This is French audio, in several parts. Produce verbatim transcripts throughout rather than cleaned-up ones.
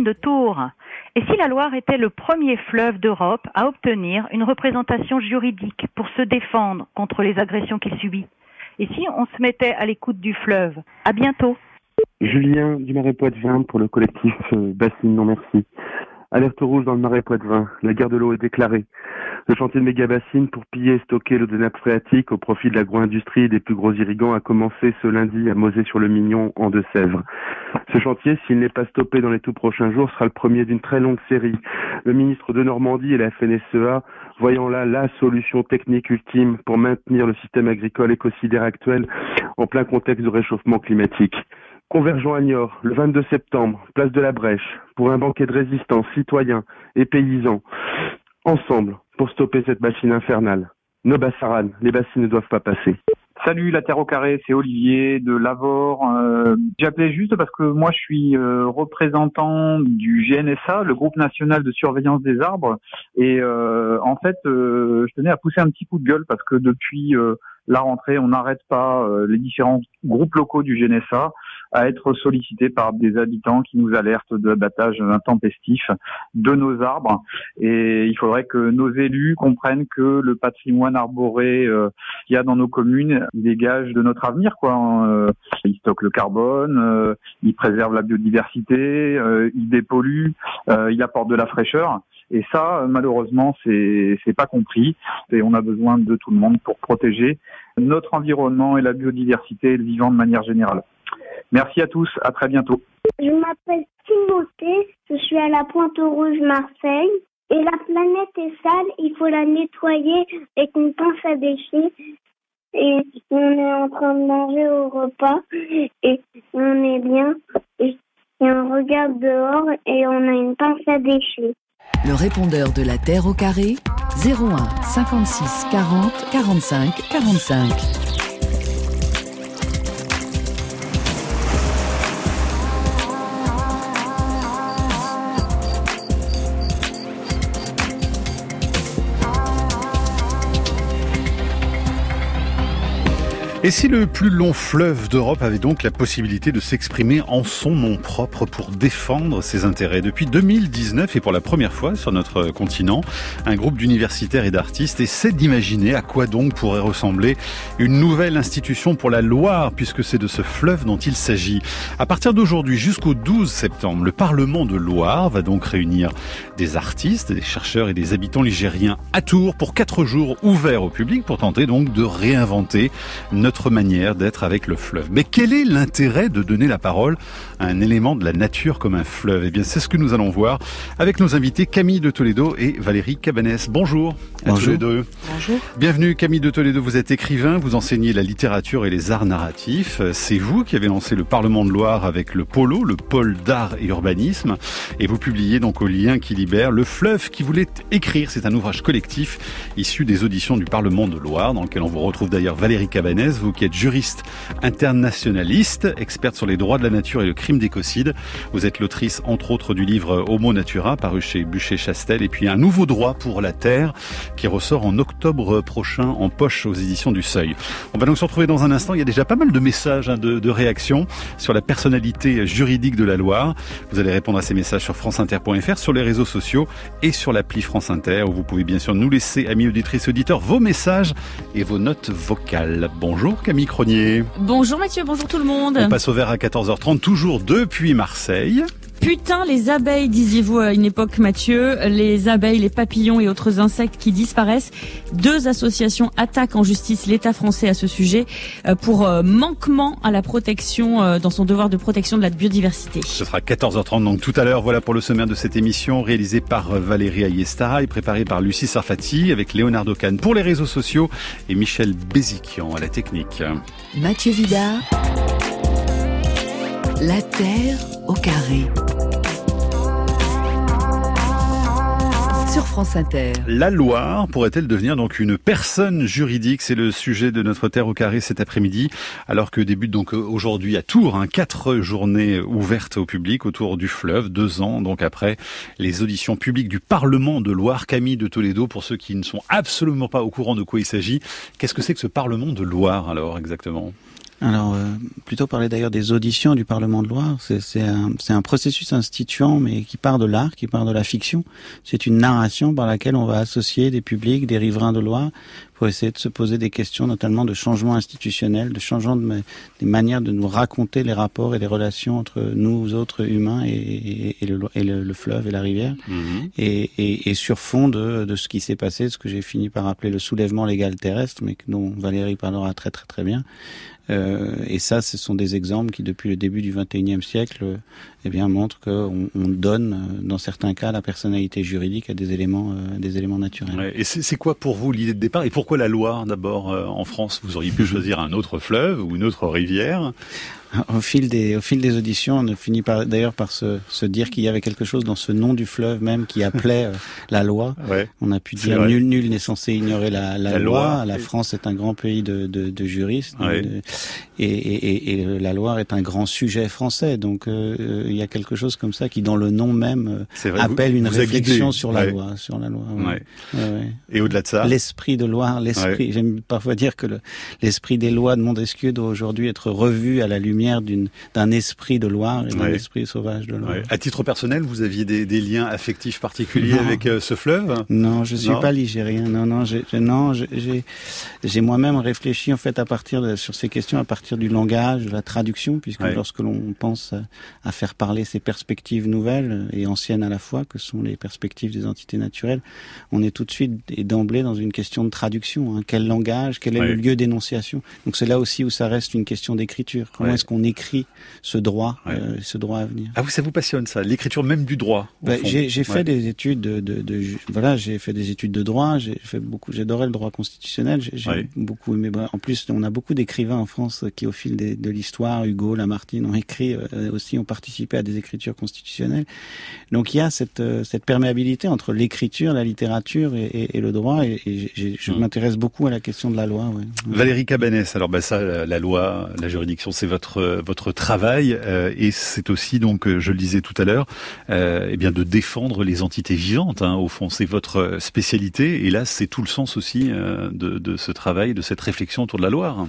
de Tours. Et si la Loire était le premier fleuve d'Europe à obtenir une représentation juridique pour se défendre contre les agressions qu'il subit? Et si on se mettait à l'écoute du fleuve? À bientôt. Julien du Marais Poitevin pour le collectif euh, Bassine, non merci. Alerte rouge dans le Marais Poitevin. La guerre de l'eau est déclarée. Le chantier de méga-bassines pour piller et stocker l'eau des nappes phréatiques au profit de l'agro-industrie et des plus gros irrigants a commencé ce lundi à Mosée-sur-le-Mignon, en Deux-Sèvres. Ce chantier, s'il n'est pas stoppé dans les tout prochains jours, sera le premier d'une très longue série. Le ministre de Normandie et la F N S E A, voyant là la solution technique ultime pour maintenir le système agricole écocidaire actuel en plein contexte de réchauffement climatique. Convergent à Niort, le vingt-deux septembre, place de la Brèche, pour un banquet de résistance citoyens et paysans. Ensemble, pour stopper cette machine infernale. Nos bassaranes, les bassines ne doivent pas passer. Salut, la Terre au carré, c'est Olivier de Lavore. Euh, J'appelais juste parce que moi je suis euh, représentant du G N S A, le groupe national de surveillance des arbres. Et euh, en fait, euh, je tenais à pousser un petit coup de gueule parce que depuis euh, la rentrée, on n'arrête pas euh, les différents groupes locaux du G N S A à être sollicités par des habitants qui nous alertent de l'abattage intempestif de nos arbres. Et il faudrait que nos élus comprennent que le patrimoine arboré euh, qu'il y a dans nos communes, il est gage de notre avenir, quoi. Euh, il stocke le carbone, euh, il préserve la biodiversité, euh, il dépollue, euh, il apporte de la fraîcheur. Et ça, malheureusement, c'est c'est pas compris. Et on a besoin de tout le monde pour protéger notre environnement et la biodiversité et le vivant de manière générale. Merci à tous, à très bientôt. Je m'appelle Timothée, je suis à la Pointe-Rouge, Marseille. Et la planète est sale, il faut la nettoyer avec une pince à déchets. Et on est en train de manger au repas et on est bien. Et on regarde dehors et on a une pince à déchets. Le répondeur de la Terre au carré, zéro un cinquante-six quarante quarante-cinq quarante-cinq. Et si le plus long fleuve d'Europe avait donc la possibilité de s'exprimer en son nom propre pour défendre ses intérêts? Depuis deux mille dix-neuf, et pour la première fois sur notre continent, un groupe d'universitaires et d'artistes essaie d'imaginer à quoi donc pourrait ressembler une nouvelle institution pour la Loire, puisque c'est de ce fleuve dont il s'agit. À partir d'aujourd'hui jusqu'au douze septembre, le Parlement de Loire va donc réunir des artistes, des chercheurs et des habitants ligériens à Tours pour quatre jours ouverts au public pour tenter donc de réinventer notre manière d'être avec le fleuve. Mais quel est l'intérêt de donner la parole à un élément de la nature comme un fleuve? Eh bien, c'est ce que nous allons voir avec nos invités Camille de Toledo et Valérie Cabanès. Bonjour à Bonjour. tous les deux. Bonjour. Bienvenue Camille de Toledo, vous êtes écrivain, vous enseignez la littérature et les arts narratifs. C'est vous qui avez lancé le Parlement de Loire avec le Polo, le pôle d'art et urbanisme. Et vous publiez donc au Lien qui libère Le fleuve qui voulait écrire. C'est un ouvrage collectif issu des auditions du Parlement de Loire, dans lequel on vous retrouve d'ailleurs Valérie Cabanès, vous qui êtes juriste internationaliste, experte sur les droits de la nature et le crime d'écocide. Vous êtes l'autrice, entre autres, du livre Homo Natura, paru chez Buchet-Chastel, et puis Un nouveau droit pour la terre, qui ressort en octobre prochain en poche aux éditions du Seuil. On va donc se retrouver dans un instant. Il y a déjà pas mal de messages, hein, de, de réactions sur la personnalité juridique de la Loire. Vous allez répondre à ces messages sur franceinter point f r, sur les réseaux sociaux et sur l'appli France Inter, où vous pouvez bien sûr nous laisser, amis auditrices, auditeurs, vos messages et vos notes vocales. Bonjour Camille Cronier. Bonjour Mathieu, bonjour tout le monde. On passe au vert à quatorze heures trente, toujours depuis Marseille. Putain, les abeilles, disiez-vous à une époque, Mathieu. Les abeilles, les papillons et autres insectes qui disparaissent. Deux associations attaquent en justice l'État français à ce sujet pour manquement à la protection, dans son devoir de protection de la biodiversité. Ce sera quatorze heures trente, donc tout à l'heure. Voilà pour le sommaire de cette émission, réalisée par Valérie Ayestara et préparée par Lucie Sarfati, avec Leonardo Kahn pour les réseaux sociaux et Michel Béziquian à la technique. Mathieu Vidard, La Terre au carré. Sur France Inter. La Loire pourrait-elle devenir donc une personne juridique? C'est le sujet de notre Terre au carré cet après-midi, alors que débute donc aujourd'hui à Tours, hein, quatre journées ouvertes au public autour du fleuve, deux ans donc après les auditions publiques du Parlement de Loire. Camille de Toledo, pour ceux qui ne sont absolument pas au courant de quoi il s'agit, qu'est-ce que c'est que ce Parlement de Loire alors exactement? Alors, euh, plutôt parler d'ailleurs des auditions du Parlement de Loire. C'est, c'est, un, c'est un processus instituant, mais qui part de l'art, qui part de la fiction. C'est une narration par laquelle on va associer des publics, des riverains de Loire, pour essayer de se poser des questions, notamment de changement institutionnel, de changement de, des manières de nous raconter les rapports et les relations entre nous autres humains et, et, et, le, et le, le fleuve et la rivière. Mmh. Et, et, et sur fond de, de ce qui s'est passé, ce que j'ai fini par appeler le soulèvement légal terrestre, mais dont Valérie parlera très très très bien. Euh, et ça, ce sont des exemples qui, depuis le début du vingt et unième siècle, euh, eh bien, montrent qu'on on donne, euh, dans certains cas, la personnalité juridique à des éléments, euh, des éléments naturels. Ouais, et c'est, c'est quoi pour vous l'idée de départ? Et pourquoi la Loire d'abord euh, en France? Vous auriez pu choisir un autre fleuve ou une autre rivière. Au fil des, au fil des auditions, on a fini par, d'ailleurs par se, se dire qu'il y avait quelque chose dans ce nom du fleuve même qui appelait euh, la loi. Ouais, on a pu dire nul, nul n'est censé ignorer la, la, la loi. loi. La France est un grand pays de, de, de juristes. Ouais. De, et, et, et la Loire est un grand sujet français. Donc, euh, il y a quelque chose comme ça qui, dans le nom même, vrai, appelle vous, une vous réflexion sur la ouais. loi, sur la loi. Ouais. Ouais. Ouais, ouais. Et au-delà de ça? L'esprit de Loire, l'esprit, ouais. j'aime parfois dire que le, l'esprit des lois de Montesquieu doit aujourd'hui être revu à la lumière D'une, d'un esprit de Loire et d'un ouais. esprit sauvage de Loire. Ouais. À titre personnel, vous aviez des, des liens affectifs particuliers non. avec euh, ce fleuve? Non, je suis non. pas ligérien. Non, non, j'ai, non, j'ai, j'ai moi-même réfléchi en fait à partir de, sur ces questions à partir du langage, de la traduction, puisque ouais. lorsque l'on pense à, à faire parler ces perspectives nouvelles et anciennes à la fois, que sont les perspectives des entités naturelles, on est tout de suite et d'emblée dans une question de traduction. Hein. Quel langage, quel est ouais. le lieu d'énonciation? Donc c'est là aussi où ça reste une question d'écriture. Comment ouais. est-ce qu'on écrit ce droit, ouais. euh, ce droit à venir. Ah oui, ça vous passionne ça, l'écriture même du droit. Bah, j'ai j'ai ouais. fait des études de, de, de, de voilà, j'ai fait des études de droit, j'ai fait beaucoup, j'adorais le droit constitutionnel, j'ai, j'ai ouais. beaucoup aimé. Bah, en plus, on a beaucoup d'écrivains en France qui, au fil des, de l'histoire, Hugo, Lamartine, ont écrit euh, aussi, ont participé à des écritures constitutionnelles. Donc il y a cette euh, cette perméabilité entre l'écriture, la littérature et, et, et le droit. Et, et j'ai, je mmh. m'intéresse beaucoup à la question de la loi. Ouais. Valérie Cabanès, alors bah ça, la, la loi, la juridiction, c'est votre votre travail euh, et c'est aussi donc, je le disais tout à l'heure, euh, eh bien de défendre les entités vivantes. Hein, au fond, c'est votre spécialité et là, c'est tout le sens aussi euh, de, de ce travail, de cette réflexion autour de la Loire.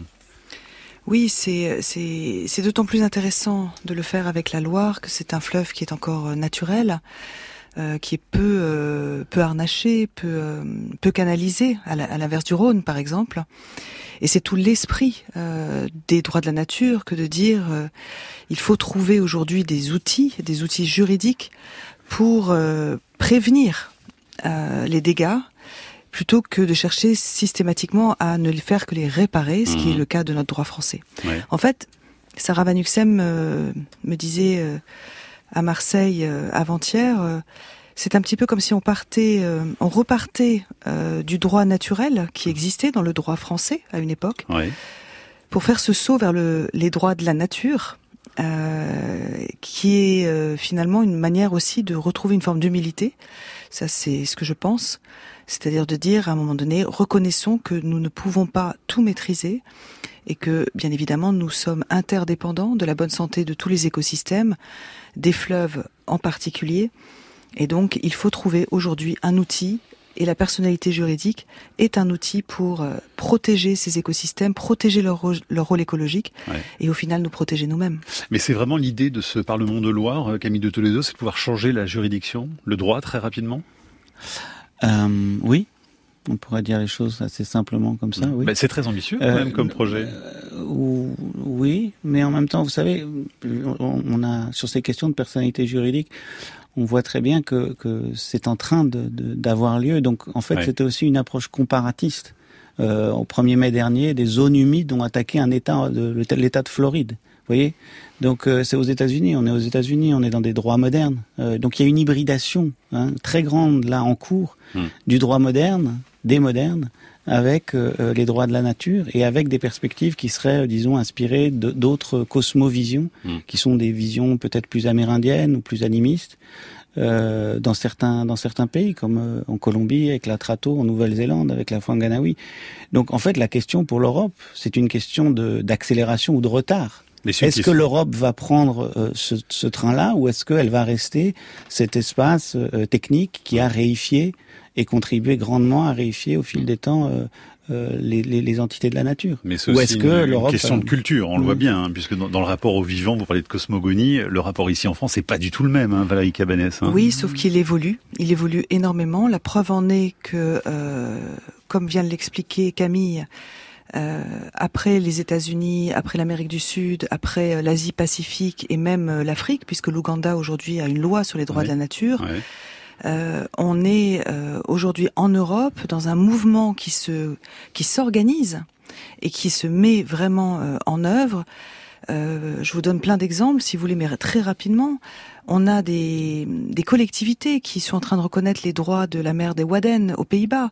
Oui, c'est c'est c'est d'autant plus intéressant de le faire avec la Loire que c'est un fleuve qui est encore naturel. Euh, qui est peu euh, peu harnaché, peu euh, peu canalisé, à, la, à l'inverse du Rhône par exemple. Et c'est tout l'esprit euh, des droits de la nature que de dire euh, il faut trouver aujourd'hui des outils, des outils juridiques pour euh, prévenir euh, les dégâts, plutôt que de chercher systématiquement à ne faire que les réparer, ce mmh. qui est le cas de notre droit français. Ouais. En fait, Sarah Van Huxem euh, me disait euh, à Marseille euh, avant-hier, euh, c'est un petit peu comme si on partait, euh, on repartait euh, du droit naturel qui existait dans le droit français à une époque, oui. pour faire ce saut vers le, les droits de la nature, euh, qui est euh, finalement une manière aussi de retrouver une forme d'humilité. Ça, c'est ce que je pense. C'est-à-dire de dire, à un moment donné, reconnaissons que nous ne pouvons pas tout maîtriser et que, bien évidemment, nous sommes interdépendants de la bonne santé de tous les écosystèmes, des fleuves en particulier. Et donc, il faut trouver aujourd'hui un outil, et la personnalité juridique est un outil pour euh, protéger ces écosystèmes, protéger leur, ro- leur rôle écologique, ouais. et au final nous protéger nous-mêmes. Mais c'est vraiment l'idée de ce Parlement de Loire, Camille de Toledo, c'est de pouvoir changer la juridiction, le droit très rapidement ? euh, Oui, on pourrait dire les choses assez simplement comme ça, oui. Ben, c'est très ambitieux quand euh, même comme projet. Euh, oui, mais en même temps, vous savez, on, on a sur ces questions de personnalité juridique, on voit très bien que, que c'est en train de, de, d'avoir lieu. Donc, en fait, ouais. c'était aussi une approche comparatiste. Euh, au premier mai dernier, des zones humides ont attaqué un État, de, l'État de Floride. Vous voyez ? Donc, euh, c'est aux États-Unis. On est aux États-Unis. On est dans des droits modernes. Euh, donc, il y a une hybridation hein, très grande là en cours mmh. du droit moderne, des modernes, avec euh, les droits de la nature et avec des perspectives qui seraient, disons, inspirées de, d'autres cosmovisions, mmh. qui sont des visions peut-être plus amérindiennes ou plus animistes, euh, dans certains dans certains pays, comme euh, en Colombie avec la Trato, en Nouvelle-Zélande avec la Whanganui. Donc, en fait, la question pour l'Europe, c'est une question de, d'accélération ou de retard. Est-ce que l'Europe va prendre euh, ce, ce train-là ou est-ce qu'elle va rester cet espace euh, technique qui a réifié et contribué grandement à réifier au fil des temps euh, euh, les, les, les entités de la nature. Mais c'est Ou aussi est-ce que une, l'Europe, une question euh, de culture, on oui. le voit bien, hein, puisque dans, dans le rapport au vivant, vous parlez de cosmogonie, le rapport ici en France, c'est pas du tout le même, hein, Valérie Cabanès. Hein. Oui, sauf qu'il évolue. Il évolue énormément. La preuve en est que, euh, comme vient de l'expliquer Camille, Euh, après les États-Unis, après l'Amérique du Sud, après euh, l'Asie-Pacifique et même euh, l'Afrique, puisque l'Ouganda aujourd'hui a une loi sur les droits ouais. de la nature, Ouais. euh, on est euh, aujourd'hui en Europe dans un mouvement qui se qui s'organise et qui se met vraiment euh, en œuvre. Euh, je vous donne plein d'exemples, si vous voulez, mais très rapidement. On a des, des collectivités qui sont en train de reconnaître les droits de la mer des Wadden aux Pays-Bas,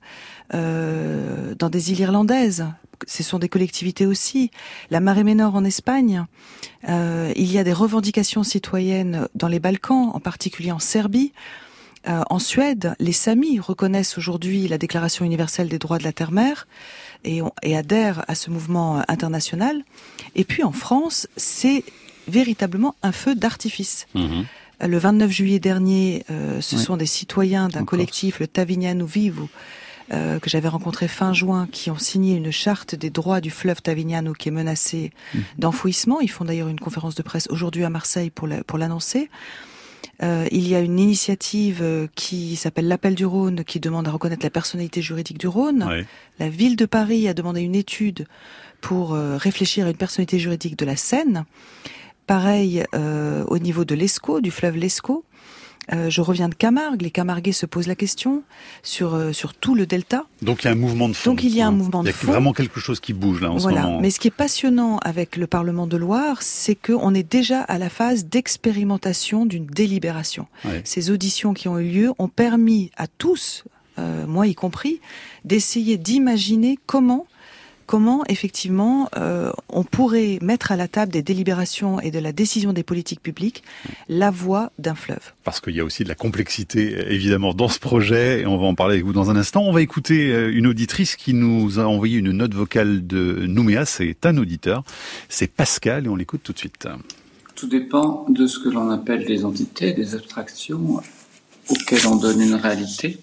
euh, dans des îles irlandaises. Ce sont des collectivités aussi. La Marée Ménor en Espagne. Euh, il y a des revendications citoyennes dans les Balkans, en particulier en Serbie. Euh, en Suède, les Samis reconnaissent aujourd'hui la Déclaration universelle des droits de la terre-mer et, et adhèrent à ce mouvement international. Et puis en France, c'est véritablement un feu d'artifice. Mmh. Le vingt-neuf juillet dernier, euh, ce oui. sont des citoyens d'un collectif, le Tavignano Vivo, euh, que j'avais rencontré fin juin, qui ont signé une charte des droits du fleuve Tavignano qui est menacé mmh. d'enfouissement. Ils font d'ailleurs une conférence de presse aujourd'hui à Marseille pour, la, pour l'annoncer. Euh, il y a une initiative qui s'appelle l'Appel du Rhône, qui demande à reconnaître la personnalité juridique du Rhône. Oui. La ville de Paris a demandé une étude pour euh, réfléchir à une personnalité juridique de la Seine. Pareil euh, au niveau de l'Escaut, du fleuve l'Escaut. Euh, je reviens de Camargue. Les Camarguais se posent la question sur euh, sur tout le delta. Donc il y a un mouvement de fond. Donc il y a un mouvement de fond. Il y a vraiment quelque chose qui bouge là en voilà. ce moment. Mais ce qui est passionnant avec le Parlement de Loire, c'est qu'on est déjà à la phase d'expérimentation d'une délibération. Ouais. Ces auditions qui ont eu lieu ont permis à tous, euh, moi y compris, d'essayer d'imaginer comment Comment, effectivement, euh, on pourrait mettre à la table des délibérations et de la décision des politiques publiques la voie d'un fleuve. Parce qu'il y a aussi de la complexité, évidemment, dans ce projet, et on va en parler avec vous dans un instant. On va écouter une auditrice qui nous a envoyé une note vocale de Nouméa, c'est un auditeur, c'est Pascal, et on l'écoute tout de suite. Tout dépend de ce que l'on appelle des entités, des abstractions auxquelles on donne une réalité.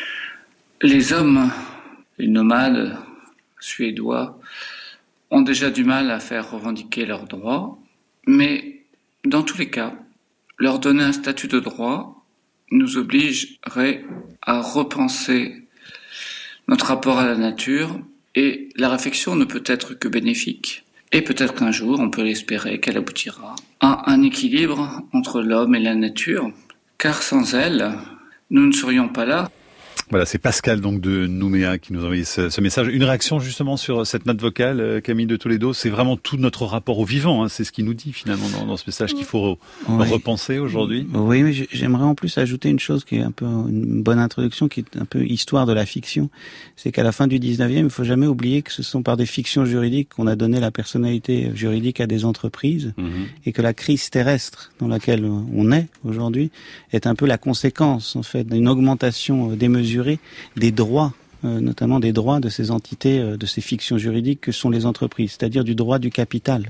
Les hommes, les nomades suédois ont déjà du mal à faire revendiquer leurs droits, mais dans tous les cas, leur donner un statut de droit nous obligerait à repenser notre rapport à la nature, et la réflexion ne peut être que bénéfique. Et peut-être qu'un jour, on peut l'espérer, qu'elle aboutira à un équilibre entre l'homme et la nature, car sans elle, nous ne serions pas là. Voilà, c'est Pascal donc de Nouméa qui nous a envoyé ce, ce message. Une réaction justement sur cette note vocale, Camille de Toledo, c'est vraiment tout notre rapport au vivant, hein, c'est ce qu'il nous dit finalement dans, dans ce message qu'il faut re, oui. repenser aujourd'hui. Oui, mais j'aimerais en plus ajouter une chose qui est un peu une bonne introduction, qui est un peu histoire de la fiction. C'est qu'à la fin du dix-neuvième, il faut jamais oublier que ce sont par des fictions juridiques qu'on a donné la personnalité juridique à des entreprises, mmh. et que la crise terrestre dans laquelle on est aujourd'hui est un peu la conséquence en fait d'une augmentation démesurée des droits, euh, notamment des droits de ces entités, euh, de ces fictions juridiques que sont les entreprises, c'est-à-dire du droit du capital.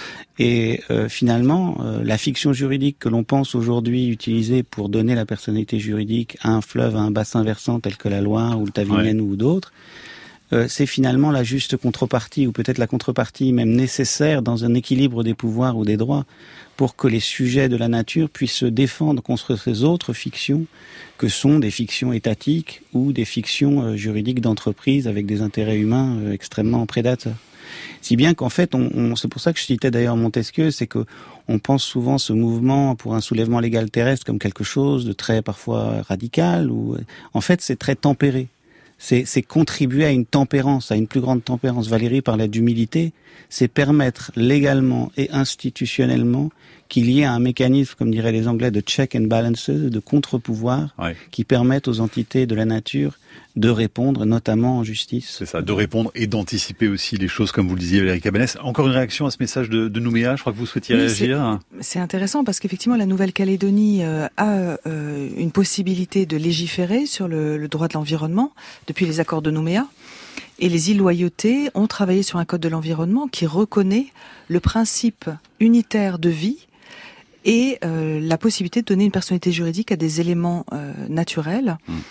Et euh, finalement, euh, la fiction juridique que l'on pense aujourd'hui utiliser pour donner la personnalité juridique à un fleuve, à un bassin versant tel que la Loire ou le Tavignane ouais. ou d'autres, euh, c'est finalement la juste contrepartie, ou peut-être la contrepartie même nécessaire dans un équilibre des pouvoirs ou des droits, pour que les sujets de la nature puissent se défendre contre ces autres fictions que sont des fictions étatiques ou des fictions euh, juridiques d'entreprise avec des intérêts humains euh, extrêmement prédateurs. Si bien qu'en fait, on, on, c'est pour ça que je citais d'ailleurs Montesquieu, c'est que on pense souvent ce mouvement pour un soulèvement légal terrestre comme quelque chose de très parfois radical, ou en fait c'est très tempéré. C'est, c'est contribuer à une tempérance, à une plus grande tempérance. Valérie parlait d'humilité, c'est permettre légalement et institutionnellement qu'il y ait un mécanisme, comme diraient les Anglais, de check and balances, de contre-pouvoir, ouais. qui permettent aux entités de la nature de répondre, notamment en justice. C'est ça, de répondre et d'anticiper aussi les choses, comme vous le disiez, Valérie Cabanès. Encore une réaction à ce message de, de Nouméa, je crois que vous souhaitiez oui, réagir. C'est, c'est intéressant parce qu'effectivement, la Nouvelle-Calédonie euh, a euh, une possibilité de légiférer sur le, le droit de l'environnement depuis les accords de Nouméa. Et les îles Loyauté ont travaillé sur un code de l'environnement qui reconnaît le principe unitaire de vie et euh, la possibilité de donner une personnalité juridique à des éléments euh, naturels. Mmh.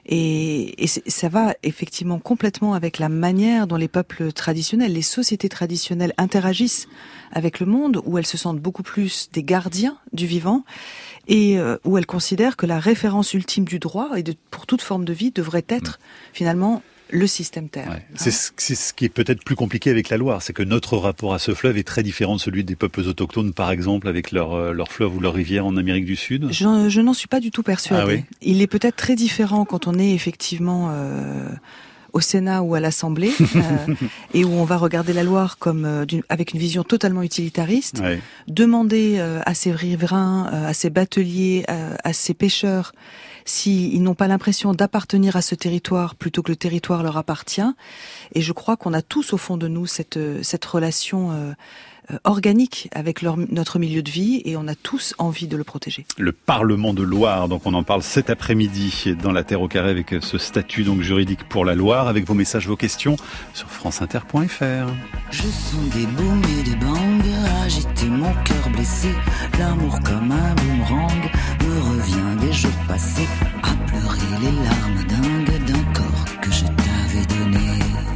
Et, et ça va effectivement complètement avec la manière dont les peuples traditionnels, les sociétés traditionnelles interagissent avec le monde, où elles se sentent beaucoup plus des gardiens du vivant et euh, où elles considèrent que la référence ultime du droit et de, pour toute forme de vie devrait être mmh. finalement le système Terre. Ouais. C'est, ce, c'est ce qui est peut-être plus compliqué avec la Loire, c'est que notre rapport à ce fleuve est très différent de celui des peuples autochtones, par exemple, avec leur, leur fleuve ou leur rivière en Amérique du Sud. Je, je n'en suis pas du tout persuadée. Ah oui. Il est peut-être très différent quand on est effectivement euh, au Sénat ou à l'Assemblée, euh, et où on va regarder la Loire comme euh, d'une, avec une vision totalement utilitariste, ouais. demander euh, à ces riverains, euh, à ces bateliers, euh, à ces pêcheurs, s'ils n'ont pas l'impression d'appartenir à ce territoire plutôt que le territoire leur appartient. Et je crois qu'on a tous au fond de nous cette, cette relation euh, euh, organique avec leur, notre milieu de vie, et on a tous envie de le protéger. Le Parlement de Loire, donc on en parle cet après-midi dans la Terre au carré avec ce statut donc juridique pour la Loire, avec vos messages, vos questions sur franceinter point f r. Je sens des booms et des bangs, agiter mon cœur blessé, l'amour comme un boomerang me revient des jours passés, à pleurer les larmes dingues d'un corps que je t'avais donné.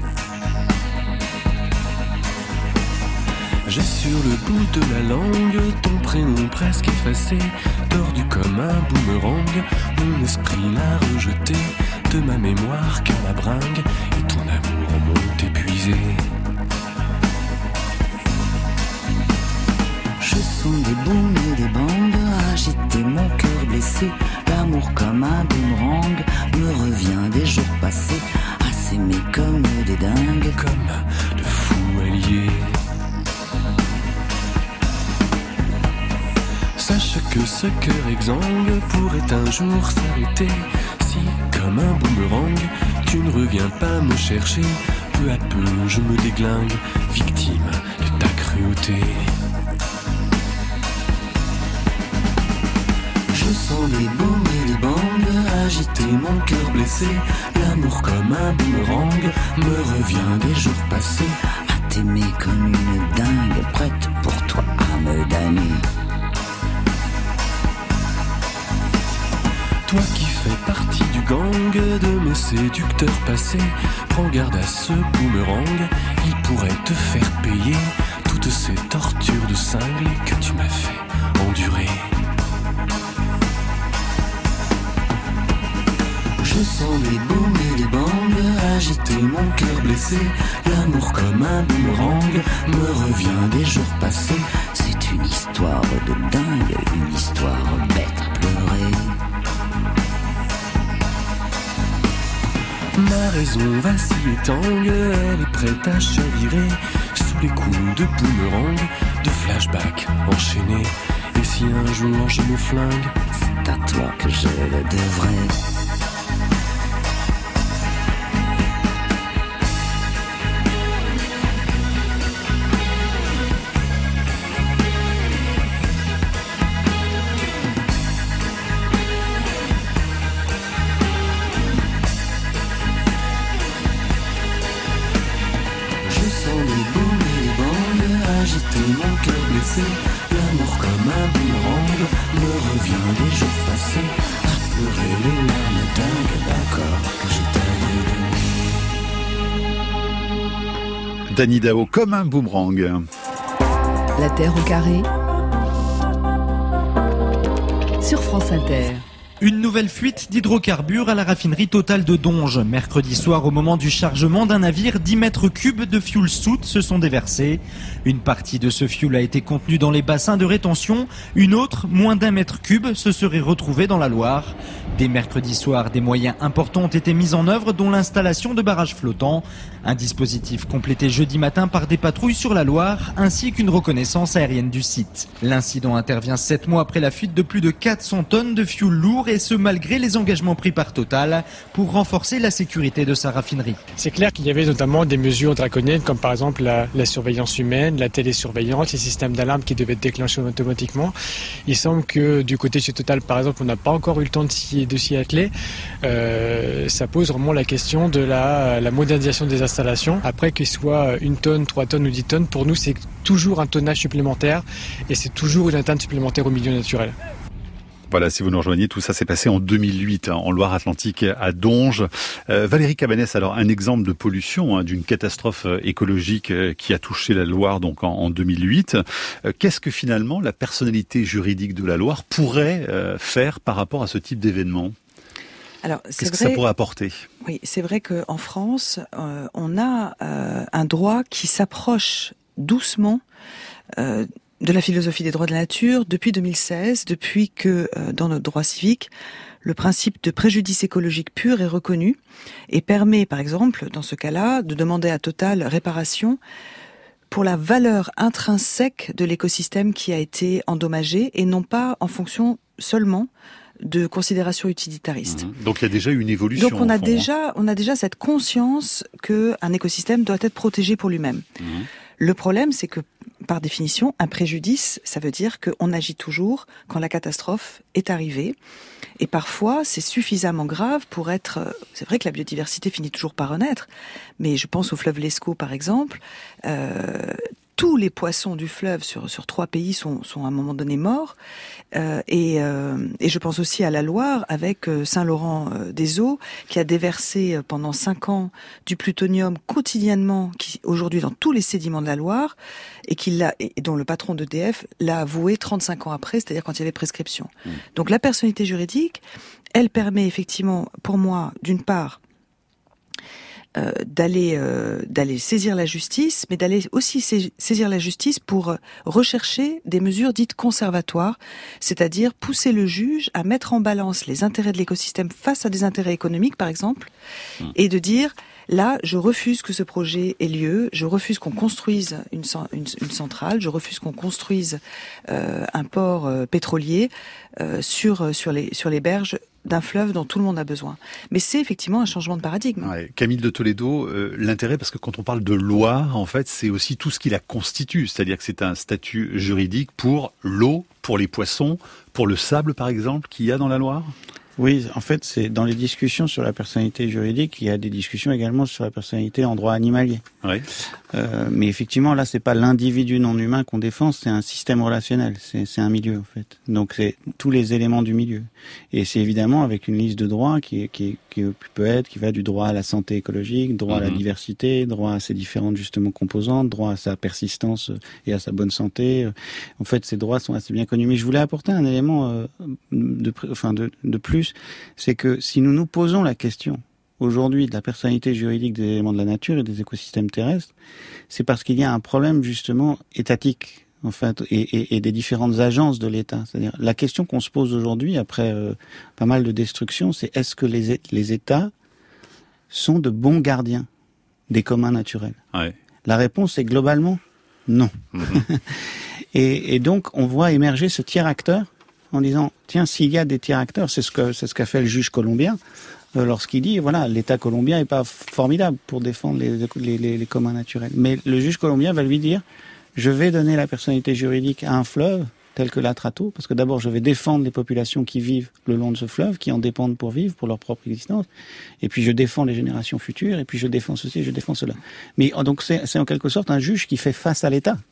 J'ai sur le bout de la langue ton prénom presque effacé, tordu comme un boomerang, mon esprit l'a rejeté de ma mémoire car la bringue et ton amour m'ont épuisé. Je sens des booms et des bangs, agiter mon cœur blessé, l'amour comme un boomerang me revient des jours passés, à s'aimer comme des dingues, comme de fous alliés. Sache que ce cœur exsangue pourrait un jour s'arrêter, si comme un boomerang tu ne reviens pas me chercher, peu à peu je me déglingue, victime de ta cruauté. Je sens des booms et des bangs, agiter mon cœur blessé, l'amour comme un boomerang me revient des jours passés, à t'aimer comme une dingue, prête pour toi à me damner. Toi qui fais partie du gang de mes séducteurs passés, prends garde à ce boomerang, il pourrait te faire payer toutes ces tortures de cinglé que tu m'as fait endurer. Je sens des booms et des bangs, agiter mon cœur blessé, l'amour comme un boomerang me revient des jours passés, c'est une histoire de dingue, une histoire bête à pleurer. Ma raison vacille et tangue, elle est prête à chavirer sous les coups de boomerang, de flashback enchaînés. Et si un jour je me flingue, c'est à toi que je le devrais. L'amour comme un boomerang me revient des jours passés, à pleurer les larmes dingues d'un corps que je t'avais donné. Danny Dao, comme un boomerang. La Terre au carré sur France Inter. Une nouvelle fuite d'hydrocarbures à la raffinerie Total de Donges. Mercredi soir, au moment du chargement d'un navire, dix mètres cubes de fioul soute se sont déversés. Une partie de ce fioul a été contenue dans les bassins de rétention. Une autre, moins d'un mètre cube, se serait retrouvée dans la Loire. Dès mercredi soir, des moyens importants ont été mis en œuvre, dont l'installation de barrages flottants. Un dispositif complété jeudi matin par des patrouilles sur la Loire, ainsi qu'une reconnaissance aérienne du site. L'incident intervient sept mois après la fuite de plus de quatre cents tonnes de fioul lourd, et ce malgré les engagements pris par Total pour renforcer la sécurité de sa raffinerie. C'est clair qu'il y avait notamment des mesures draconiennes comme par exemple la, la surveillance humaine, la télésurveillance, les systèmes d'alarme qui devaient être déclenchés automatiquement. Il semble que du côté chez Total par exemple on n'a pas encore eu le temps de s'y, de s'y atteler. Euh, ça pose vraiment la question de la, la modernisation des installations. Après qu'il soit une tonne, trois tonnes ou dix tonnes, pour nous c'est toujours un tonnage supplémentaire et c'est toujours une atteinte supplémentaire au milieu naturel. Voilà, si vous nous rejoignez, tout ça s'est passé en deux mille huit, hein, en Loire-Atlantique, à Donges. Euh, Valérie Cabanès, alors un exemple de pollution, hein, d'une catastrophe écologique euh, qui a touché la Loire donc en, en deux mille huit. Euh, qu'est-ce que finalement la personnalité juridique de la Loire pourrait euh, faire par rapport à ce type d'événement ? Alors, c'est Qu'est-ce que vrai, ça pourrait apporter ? Oui, c'est vrai qu'en France, euh, on a euh, un droit qui s'approche doucement euh, de la philosophie des droits de la nature depuis deux mille seize, depuis que euh, dans notre droit civique, le principe de préjudice écologique pur est reconnu et permet, par exemple, dans ce cas-là, de demander à Total réparation pour la valeur intrinsèque de l'écosystème qui a été endommagé et non pas en fonction seulement de considérations utilitaristes. Mmh. Donc il y a déjà une évolution. Donc on a fond, déjà, hein. on a déjà cette conscience que un écosystème doit être protégé pour lui-même. Mmh. Le problème, c'est que, par définition, un préjudice, ça veut dire qu'on agit toujours quand la catastrophe est arrivée. Et parfois, c'est suffisamment grave pour être... C'est vrai que la biodiversité finit toujours par renaître, mais je pense au fleuve Lescaut, par exemple. Euh, tous les poissons du fleuve sur, sur trois pays sont, sont à un moment donné morts. Euh, et, euh, et je pense aussi à la Loire, avec euh, Saint-Laurent-des-Eaux, qui a déversé euh, pendant cinq ans du plutonium quotidiennement, qui aujourd'hui dans tous les sédiments de la Loire, et, qui l'a, et dont le patron d'E D F l'a avoué trente-cinq ans après, c'est-à-dire quand il y avait prescription. Mmh. Donc la personnalité juridique, elle permet effectivement, pour moi, d'une part, Euh, d'aller euh, d'aller saisir la justice, mais d'aller aussi saisir la justice pour rechercher des mesures dites conservatoires, c'est-à-dire pousser le juge à mettre en balance les intérêts de l'écosystème face à des intérêts économiques, par exemple, mmh. et de dire là, je refuse que ce projet ait lieu, je refuse qu'on construise une, une, une centrale, je refuse qu'on construise euh, un port euh, pétrolier euh, sur sur les sur les berges d'un fleuve dont tout le monde a besoin. Mais c'est effectivement un changement de paradigme. Ouais. Camille de Toledo, euh, l'intérêt, parce que quand on parle de Loire, en fait, c'est aussi tout ce qui la constitue. C'est-à-dire que c'est un statut juridique pour l'eau, pour les poissons, pour le sable, par exemple, qu'il y a dans la Loire ? Oui, en fait, c'est dans les discussions sur la personnalité juridique, il y a des discussions également sur la personnalité en droit animalier. Oui. Euh, mais effectivement, là, c'est pas l'individu non humain qu'on défend, c'est un système relationnel, c'est, c'est un milieu en fait. Donc, c'est tous les éléments du milieu. Et c'est évidemment avec une liste de droits qui, qui, qui peut être, qui va du droit à la santé écologique, droit mmh. à la diversité, droit à ses différentes justement composantes, droit à sa persistance et à sa bonne santé. En fait, ces droits sont assez bien connus. Mais je voulais apporter un élément euh, de, enfin de, de plus, c'est que si nous nous posons la question aujourd'hui de la personnalité juridique des éléments de la nature et des écosystèmes terrestres, c'est parce qu'il y a un problème justement étatique en fait et, et, et des différentes agences de l'État. C'est-à-dire la question qu'on se pose aujourd'hui après euh, pas mal de destruction, c'est est-ce que les, les États sont de bons gardiens des communs naturels ? Ouais. La réponse est globalement non. Mmh. et, et donc on voit émerger ce tiers acteur en disant tiens, s'il y a des tiers acteurs, c'est ce que c'est ce qu'a fait le juge colombien euh, lorsqu'il dit voilà, l'État colombien est pas formidable pour défendre les, les, les, les communs naturels, mais le juge colombien va lui dire je vais donner la personnalité juridique à un fleuve tel que l'Atrato, parce que d'abord je vais défendre les populations qui vivent le long de ce fleuve, qui en dépendent pour vivre, pour leur propre existence, et puis je défends les générations futures, et puis je défends ceci, et je défends cela. Mais donc c'est, c'est en quelque sorte un juge qui fait face à l'État.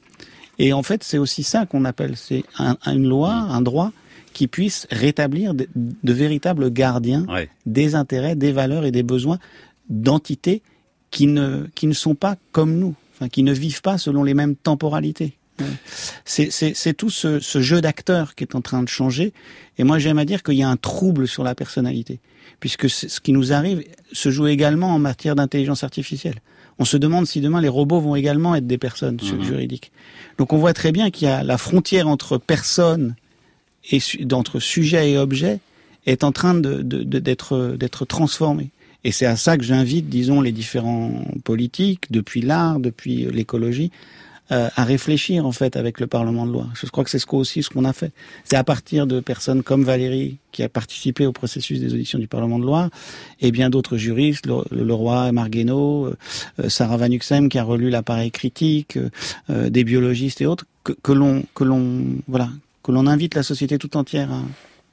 Et en fait, c'est aussi ça qu'on appelle, c'est un, une loi, un droit qui puisse rétablir de, de véritables gardiens ouais. des intérêts, des valeurs et des besoins d'entités qui ne, qui ne sont pas comme nous, enfin, qui ne vivent pas selon les mêmes temporalités. C'est, c'est, c'est tout ce, ce jeu d'acteurs qui est en train de changer. Et moi, j'aime à dire qu'il y a un trouble sur la personnalité, puisque ce qui nous arrive se joue également en matière d'intelligence artificielle. On se demande si demain les robots vont également être des personnes mmh. juridiques. Donc on voit très bien qu'il y a la frontière entre personnes et entre sujet et objet est en train de, de, de, d'être, d'être transformée. Et c'est à ça que j'invite, disons, les différents politiques, depuis l'art, depuis l'écologie, euh, à réfléchir en fait avec le Parlement de Loire. Je crois que c'est ce qu'on, aussi ce qu'on a fait. C'est à partir de personnes comme Valérie, qui a participé au processus des auditions du Parlement de Loire, et bien d'autres juristes, le, le roi Marguenot, euh, Sarah Van Uxem qui a relu l'appareil critique, euh, des biologistes et autres, que, que l'on, que l'on, voilà, que l'on invite la société tout entière à,